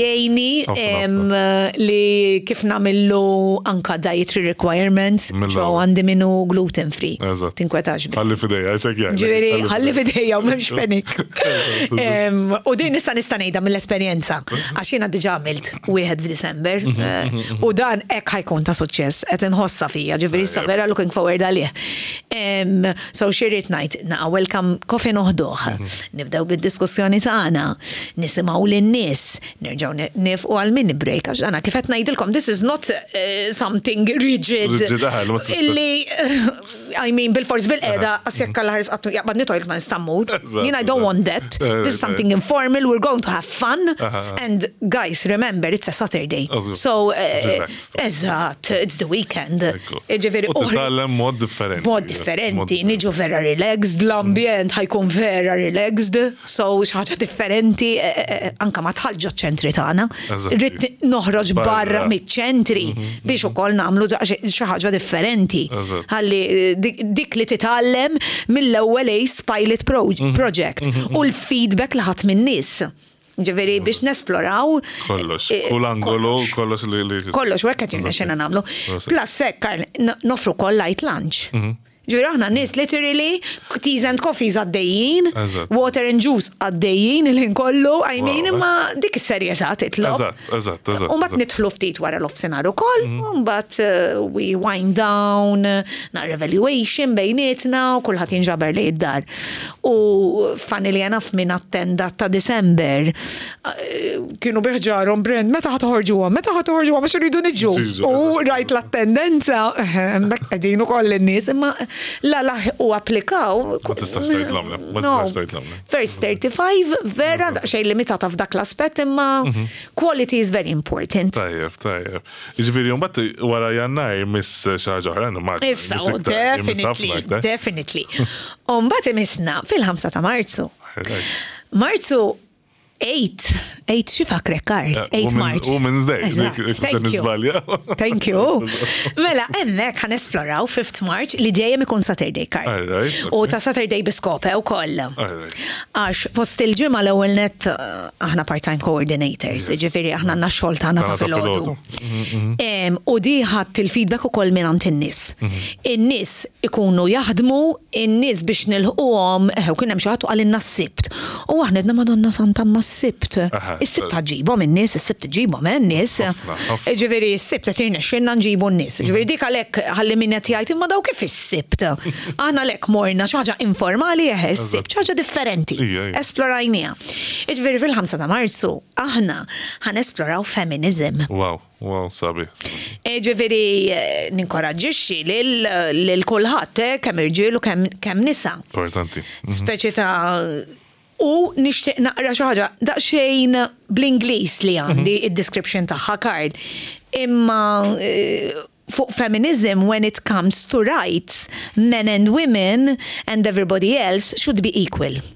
Jgħini li kif nagħmillu anka dietary requirements ġew għandi minnu gluten free. Tinkwetax bi. Ħalli fidejja, għajsek jgħid. Ġifieri ħalli fidejja u m'hemmx penik. U din nista' ngħidha mill-esperjenza għax jiena diġà għamilt 1 f'Disember u dan hekk ħajkun ta' suċċess qed inħossa fija, ġifieri issa vera looking forward għalih. So xirrit ngħid welcome coffee noħduh. Nibdew bid-diskussjoni tagħna, nisimgħu lin-nies, nerġgħu nifqu għal mini break għax għana kif qed ngħidilkom this is not something rigid. Illi I mean bil-fors bil-qiegħda għas jekk l-ħares qatt jaqbadni toilet ma nistammut. I don't want that. This is something informal, we're going to have fun and guys remember it's a Saturday. So eżatt, it's the weekend. Titgħallem mod differenti. Mod differenti, niġu vera relaxed, l-ambjent ħajkun vera relaxed, so xaħġa differenti, anka ma tħalġa ċentri tagħna. Rrid noħroġ barra miċ-ċentri biex ukoll nagħmlu xi ħaġa differenti. Ħalli dik li titgħallem mill-ewwel pilot project u l-feedback li ħadd min-nies. Ġifieri biex nesploraw kollox, kull angolu, kollox li kollox hekk qed jirnexxina nagħmlu. Plus hekk nofru wkoll light lunch. Ġifieri aħna nies literally teas and coffees għaddejjin, water and juice għaddejjin il-ħin kollu, I mean imma dik is-serjetà titlob. Eżatt. U mbagħad nidħlu ftit wara l-offsinar ukoll, u mbagħad we wind down, nar evaluation bejnietna u kulħadd jinġaber li id-dar. U funnily enough min attenda ta' December kienu biħġarhom brand meta ħatoħorġuha ma xiridu niġġu. U rajt l-attendenza qegħdin ukoll in-nies imma la u applikaw. Ma tistax tgħidlhom. First 35 vera xejn limitata f'dak l-aspett imma quality is very important. Tajjeb. Jiġifieri mbagħad wara Jannar miss xi ħaġa oħra Issa, definitely. U mbagħad imissna fil-5 ta' Marzu. Marzu 8 xi fakrek Karl, 8 March. Women's Day. Thank you. Mela, hemmhekk ħanesploraw 5 March li dejjem ikun Saturday Karl. U ta' Saturday biskope wkoll. Għax fost il-ġimgħa l-ewwel net aħna part-time coordinators, ġifieri aħna għandna x-xogħol tagħna ta' filgħodu. U di ħadd il-feedback ukoll minn għand in-nies. In-nies ikunu jaħdmu, in-nies biex nilħquhom kien hemm xi ħadd għalinna s-sibt. U aħna qedna Madonna Santa s-sibt. Is-sibt ġibhom in-nies, is-sibt ġibhom in-nies. Ġifieri s-sibt qed irnexxinna nġibu n-nies. Ġifieri dik għalhekk ħalli min qed jgħid imma daw kif is-sibt. Aħna lek morna xi ħaġa informali is-sibt, xi ħaġa differenti. Esplorajniha. Ġifieri fil-5 ta' Marzu aħna ħanesploraw feminism. Wow, sabi. Ġifieri ninkoraġġixxi lil kulħadd kemm irġiel u kemm nisa. Importanti. Speċi ta' u nixtieq naqra xi ħaġa daqsxejn bl-Ingliż li għandi id-description tagħha Karl. Imma fuq feminism when it comes to rights, men and women and everybody else should be equal.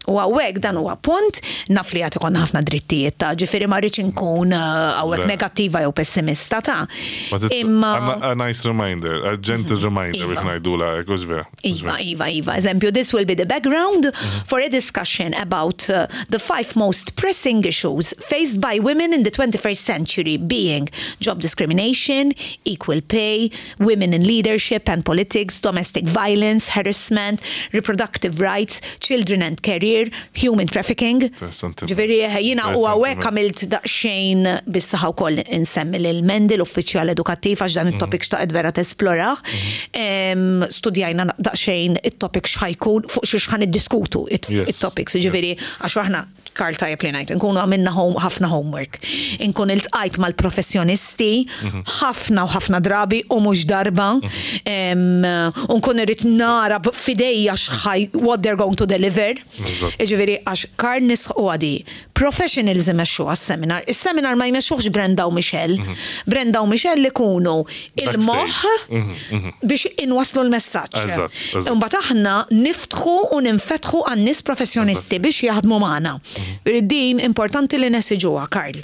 U għawek dan huwa punt, naf li għati konna ħafna drittijiet ta' ġifiri ma rridx nkun għawek negattiva jew pessimista ta' imma a nice reminder, a gentle reminder biex ngħidula hekk vera. Iva. Eżempju, this will be the background for a discussion about the 5 most pressing issues faced by women in the 21st century, being job discrimination, equal pay, women in leadership and politics, domestic violence, harassment, reproductive rights, children and career, human trafficking. Ġifieri jiena u għawek għamilt daqsxejn bis-saħħa wkoll insemmi l-Mendi l-uffiċjal edukattiv għax dan it-topic xtaqet vera tesplorah. Studjajna daqsxejn it-topic x'ħajkun fuq xiex ħan iddiskutu it-topics. Ġifieri għax aħna Karl tajjeb li ngħid, nkunu għamilna ħafna homework. Inkun iltqajt mal-professjonisti ħafna u ħafna drabi u mhux darba. Nkun irid nara f'idejja what they're going to deliver. Ġifieri għax Karl nisħu għadi professionalism mexxu għas-seminar. Is-seminar ma jmexxuhx Brenda u Michelle. Brenda u Michelle li kunu il-moħħ biex inwaslu l-messaġġ. Imbagħad aħna niftħu u ninfetħu għan-nies professjonisti biex jaħdmu magħna. Din importanti li nesiġuha, Karl.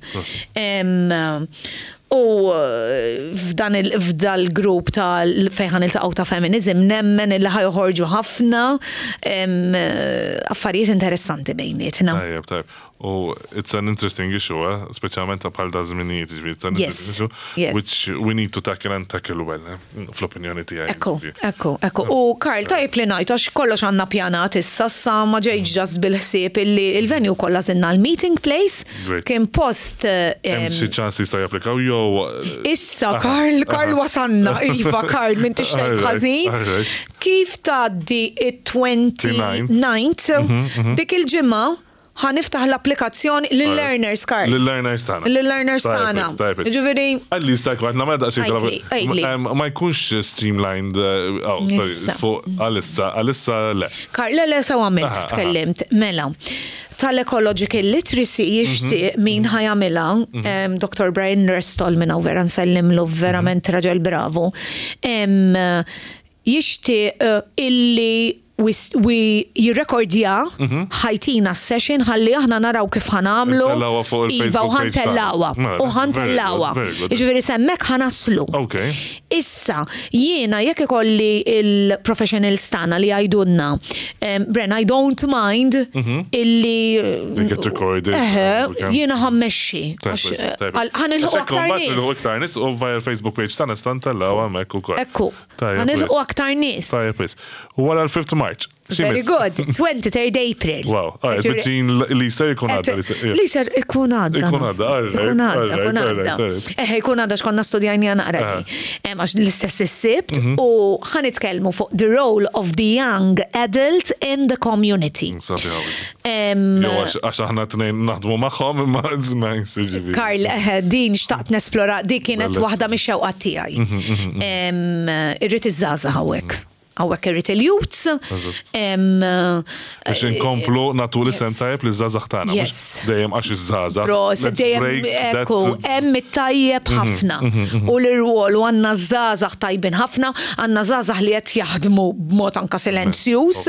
U f'dal grupp fejn il-taqgħu ta' feminizm nemmen li ħajħorġu ħafna affarijiet interessanti bejnietna. Tajjeb. U it's an interesting issue, speċjalment bħal da żminijiet, it's an interesting issue which we need to tackle well, fl-opinjoni tiegħi. Ekku. U Karl, tajb li ngħid għax kollox għandna pjanat issa sa ma ġejġ ġast bil-ħsieb illi l-venue kollha żinna l-meeting place kien post hemm xi ċans jista' japplikaw jew issa Karl wasanna, iva Karl minn tixtejt ħażin. Kif tgħaddi it-29th dik il-ġimgħa ħaniftaħ l-applikazzjoni lill-learners, Karl. Lill-learners tagħna. Ġifieri. Għalli stajk għadna ma daqsxejn ma jkunx streamlined fuq għalissa le. Karl, le sew għamilt tkellimt, mela. Tal-ecological literacy jixtieq min ħajamilha, Dr. Brian Restol minn hawn vera nsellimlu verament raġel bravu. Jixtieq illi jirrekordja ħajtina s-session ħalli aħna naraw kif ħanamlu iva u ħantellawa. Ġifieri semmek ħanaslu. Issa, jiena jekk ikolli il-professionals tagħna li jgħidulna, Bren, I don't mind illi jiena ħammexxi. Ħanilħu aktar nies. U via Facebook page tagħna stantellaw hemmhekk ukoll. Ekku. Ħanilħu aktar nies. U wara l-5 March. Very good. 23rd April. Wow. Bħiċin l-Easter ikun għadda. L-Easter ikun għadda. Ikun għadda xkonna studjajni għanaqrabi. Għax l-istess s-sibt u ħanitkellmu fuq the role of the young adult in the community. Għax aħna t-nejn naħdmu maħħom imma d-znajn. Karl, din xtaqt nesplora, di kienet wahda mix-xewqat tiegħi. Irrid iż-żaża hawnhekk. Għawek irrit il-youths. Biex inkomplu natu li sentajb li zazax tana. Dejjem għax iż-żaza. Dejjem ekku, hemm it-tajjeb ħafna. U l-irwol u għanna żazax tajbin ħafna, għanna żazax li qed jaħdmu b'mod anka silenzjuż.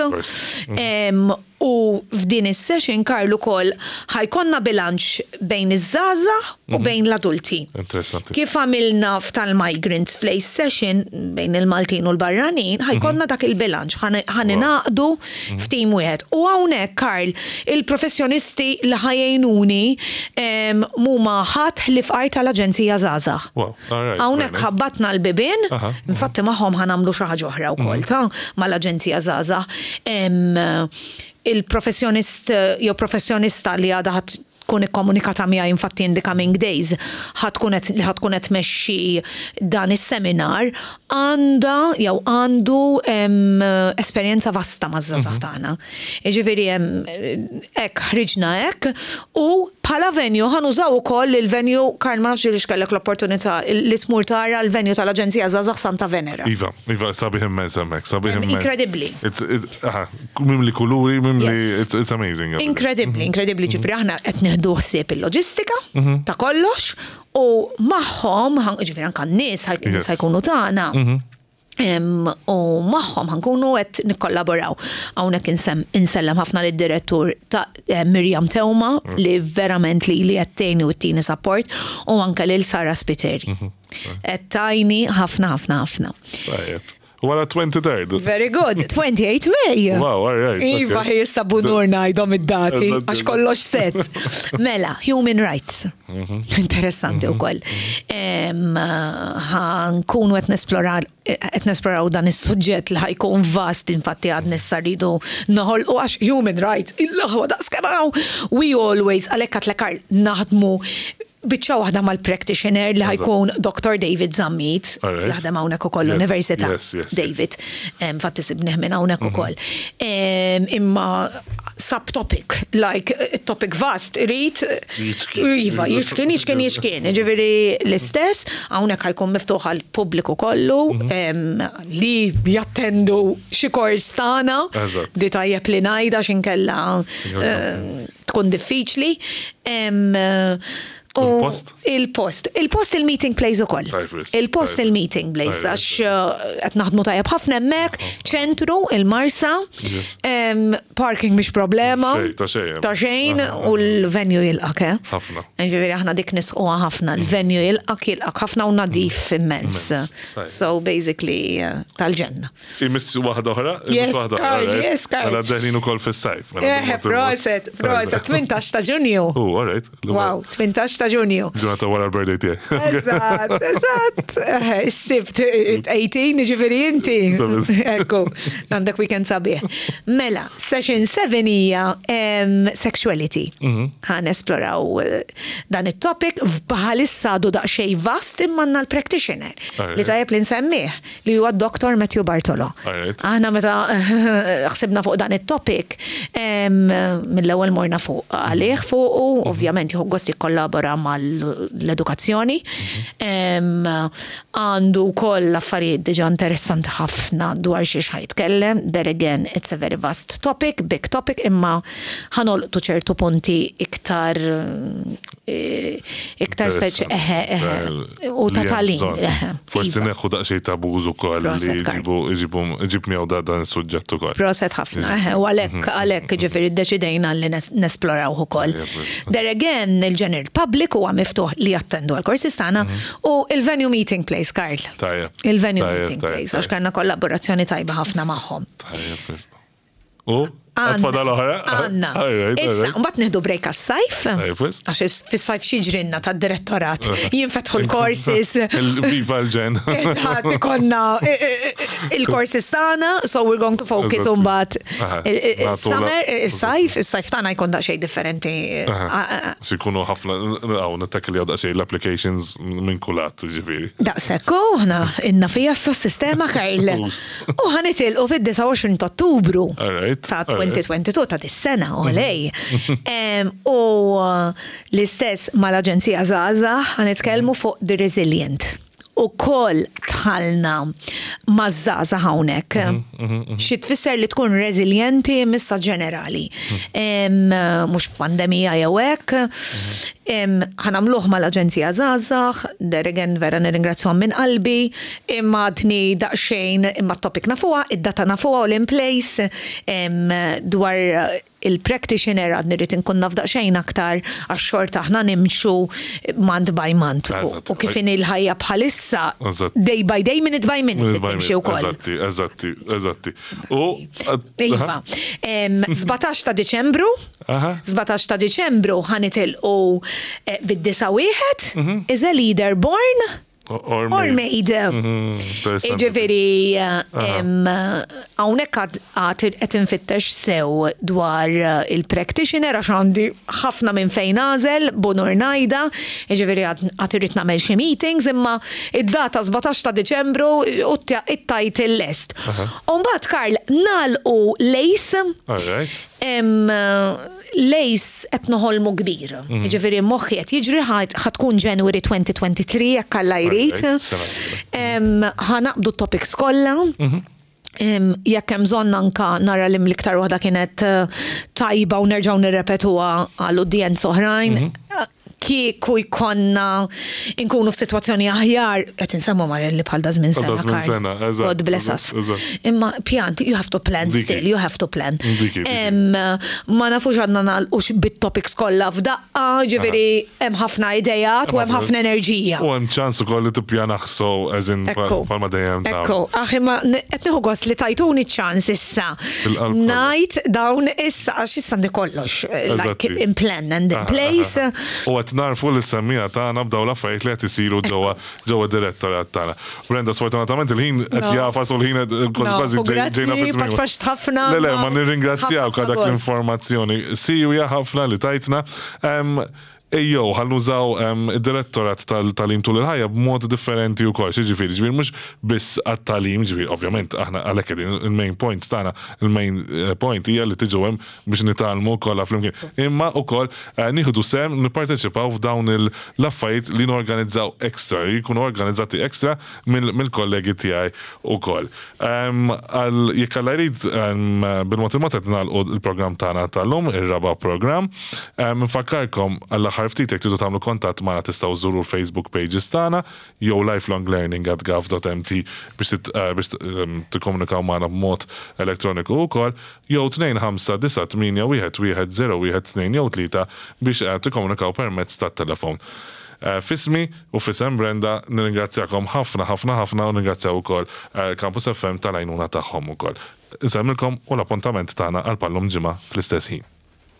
U f'din is-session Karl ukoll ħajkonna bilanċ bejn iż-żgħażagħ u bejn l-adulti. Interessanti. Kif għamilna f'tal-migrants fl-Ace session bejn il-Maltin u l-Barranin, ħajkonna dak il-bilanċ ħaninaqdu f'tim wieħed. U hawnhekk Karl, il-professjonisti li ħajjejnuni huma ħadd li fqar tal-Aġenzija Żgħażagħ. Hawnhekk ħabbatna l-bibien, infatti magħhom ħanamlu xi ħaġa oħra wkoll mal-Aġenzija Żgħażagħ. Il-professjonist jew professjonista li għadha tkun ikkomunikata miegħi infatti in the coming days ħatkun qed tmexxi dan is-seminar għandu esperjenza vasta maż-żgħażagħ tagħna. Jiġifieri hekk ħriġna hekk u bħala venue ħanużaw ukoll il-venue Karl ma nafx li xkellek l-opportunità li tmur tara l-venue tal-Aġenzija Żgħażagħ Santa Venera. Iva, sabiħ immenz hemmhekk, sabiħ immenz. Incredibbli. Mimli kuluri, it's amazing. Incredibbli, ġifri aħna qed nieħdu ħsieb il-loġistika ta' kollox u magħhom ġifri anke n-nies ħajkunu tagħna. U magħhom ħankunu qed nikkollaboraw. Hawnhekk insellem ħafna lid-direttur ta' Mirjam Tewma li verament li qed tgħinni u ttini support u anke lil Sara Spiteri. Qed tajni ħafna. Wara 23rd. Very good. 28 May. Wow, all right. Iva, jissa bunur najdom id-dati, għax kollox set. Mela, human rights. Interessanti u koll. Nkunu qed nesploraw dan is-suġġett li ħajkun vast, infatti għad nissaridu naħolqu għax human rights. Illaħwa daqskemaw. We always, għalhekk għatlekar naħdmu biċċa waħda mal-practitioner li ħajkun Dr. David Zammit, jaħdem hawnhekk ukoll Università David, fatti sibnieh minn hawnhekk ukoll. Imma subtopic, like topic vast, irid iva, jixkien, ġifieri l-istess, hawnhekk ħajkun miftuħ għall-pubbliku kollu li jattendu xi kors tagħna, di tajjeb li ngħidha x'inkella tkun diffiċli. Il-post il-meeting place ukoll. Il-post il-meeting place għax qed naħdmu tajjeb ħafna hemmhekk, ċentru il-Marsa, parking mhix problema. Ta' xejn u l-venue jilqa' ħafna. Ġifieri aħna dik nisquha ħafna, l-venue jilqa' ħafna u nadif immens. So basically tal-ġenna. Imiss waħda oħra? Yes, Karl. Mela d-deħlin ukoll fis-sajf. Proset, 18 ta' Ġunju. All right. Wow, 18 ta' Ġunju. Ġurnata wara l-birthday tiegħek. Eżatt. Sibt 18 ġifieri inti. Ekku, għandek weekend sabiħ. Mela, session 7 hija sexuality. Ħan esploraw dan it-topic bħalissa għadu daqsxejn vast immanna l-practitioner li tajjeb li nsemmih li huwa Dr. Matthew Bartolo. Aħna meta ħsibna fuq dan it-topic mill-ewwel morna fuq għalih fuq u ovvjament jieħu gost jikkollabora mal-edukazzjoni. Għandu koll affarijiet diġà interessanti ħafna dwar xi ħajtkellem. There again, it's a very vast topic, big topic, imma ħanolqtu ċertu punti iktar speċi u ta' talim. Forsi neħu daqsxejn tabuż ukoll li iġib miegħu dan is-suġġett ukoll. Proset ħafna. U għalhekk ġifieri ddeċidejna li nesploraw ukoll. There again, il-general public huwa miftuħ li jattendu għal-korsis tagħna u il-venue meeting place, Karl. Il-venue meeting place, għax kellna kollaborazzjoni tajba ħafna magħhom. U? Għatfadal oħra? Għanna. Issa, mbatt nħdu break għas-sajf, għax fis-sajf xieġrinna ta' direttorat, jinfetħu l-courses. Viva l-ġen. Eżat, ikonna il-courses tana, so we're going to focus on bat summer, il-sajf tana jkun daqxej differenti. Sikunu ħafna, għaw, nattakli għad daqxej l-applications minn kulat, ġifiri. Daqsekku, ħna, inna fija s-sistema, Karl. U ħanitil u fid-29 ta' Ottubru ta' 2022 ta' dis-sena, olej. U l-istess mal-Aġenzija Żgħażagħ ħanitkellmu fuq The Resilient. U koll tħalna mażżaża hawnhekk. Xi tfisser li tkun reżiljenti missa ġenerali. Mhux f'pandemija jew hekk. Ħanamluh mal-Aġenzija Żgħażagħ, deregen vera nirringrazzjahom minn qalbi, imma dni daqsxejn imma t-topic nafuha, id-data nafuha u l-in-place dwar il-practitioner għad nirrit nkun nafdaq xejn aktar għax-xorta aħna nimxu month by month u kifin il-ħajja bħalissa day by day, minute by minute timxi wkoll. Eżatti. Iva, 17 ta' Diċembru, 17 ta' Diċembru ħanitilqu bid-9 is a leader born or made. Ġifiri, għawnek għat infittex sew dwar il-practitioner għax għandi ħafna minn fejn għazel, bunur najda, ġifiri għat irrit namel xie meetings, imma id-data 17 ta' Deċembru u it-tajt il-lest. Umbat, Karl, nalqu lejs, lejs qed noħolmu kbir. Ġifieri moħħi qed jiġri ħatkun January 2023 jekk alla jrid. Ħanaqbdu t-topics kollha. Jekk hemm bżonn anka nara li l-iktar waħda kienet tajba u nerġgħu nirrepetuha għal udjenz oħrajn. kieku jkollna nkunu f'sitwazzjoni aħjar, qed insemmu Marelli bħal da żmien sena. żmien sena, eżatt, God bless us. eżatt. Imma pjan, you have to plan Diki. still, you have to plan. Diki. Ma nafux għandna nagħlqux bit-topics kollha f'daqqa, ġifieri hemm ħafna idejat u hemm ħafna enerġija. U hemm ċans ukoll li tippjana ħso eżin Ekku. palma dejjem ta' Ekku, imma qed nieħu gost li tajtuni ċans issa. Bil-qalb Ngħid dawn issa għax issa għandi kollox. Like Eżatti. in plan and in place. U għet narfu l-semmija tagħna b'daw l-affarijiet li qed isiru ġewwa direttorat tagħna. Brenda, sfortunatament il-ħin qed No. jafas u l-ħin qed kważi ġejna fit-tmiem. Grazzi, ħafna. Le, ma nirringrazzjawk għal dak Ħafna l-informazzjoni. Siju ħafna li tajtna. Ejjow, ħalnużaw id-direttorat tal-talim tul il-ħajja b'mod differenti u kol. Ġifiri, mux biss għat-talim, ġifiri, ovvjament, aħna għalek il-main point stana, il-main point hija li tiġu hemm biex nitalmu kollha flimkien. Imma ukoll nieħdu sem nipparteċipaw f'dawn l-affarijiet li norganizzaw ekstra, jkunu organizzati ekstra mill-kollegi tiegħi ukoll. Jekk alla jrid bil-mod il-mod qed nagħlqu il-programm tagħna tal-lum, ir-raba' programm. Nfakkarkom għall ftit jekk tridu tagħmlu kontatt magħna tistgħu żuru Facebook pages tagħna jew lifelonglearning@gov.mt biex tikkomunikaw magħna b'mod elettroniku wkoll jew 2598110112 jew 3 biex tikkomunikaw permezz tat-telefon. Fismi u fisem Brenda nirringrazzjakom ħafna u nirringrazzjaw ukoll Campus FM tal-għajnuna tagħhom ukoll. Insemmilkom u l-appuntament tagħna għal pallum ġimgħa fl-istess ħin.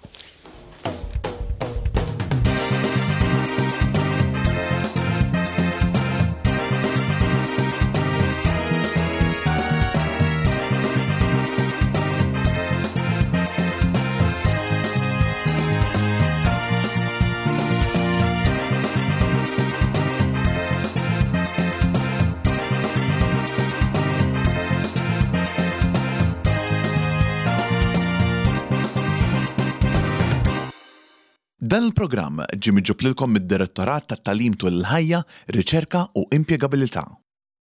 Dan il-programm ġie miġġub lilkom mid-Direttorat tat-Talim tul il-ħajja, Riċerka u Impjegabilità.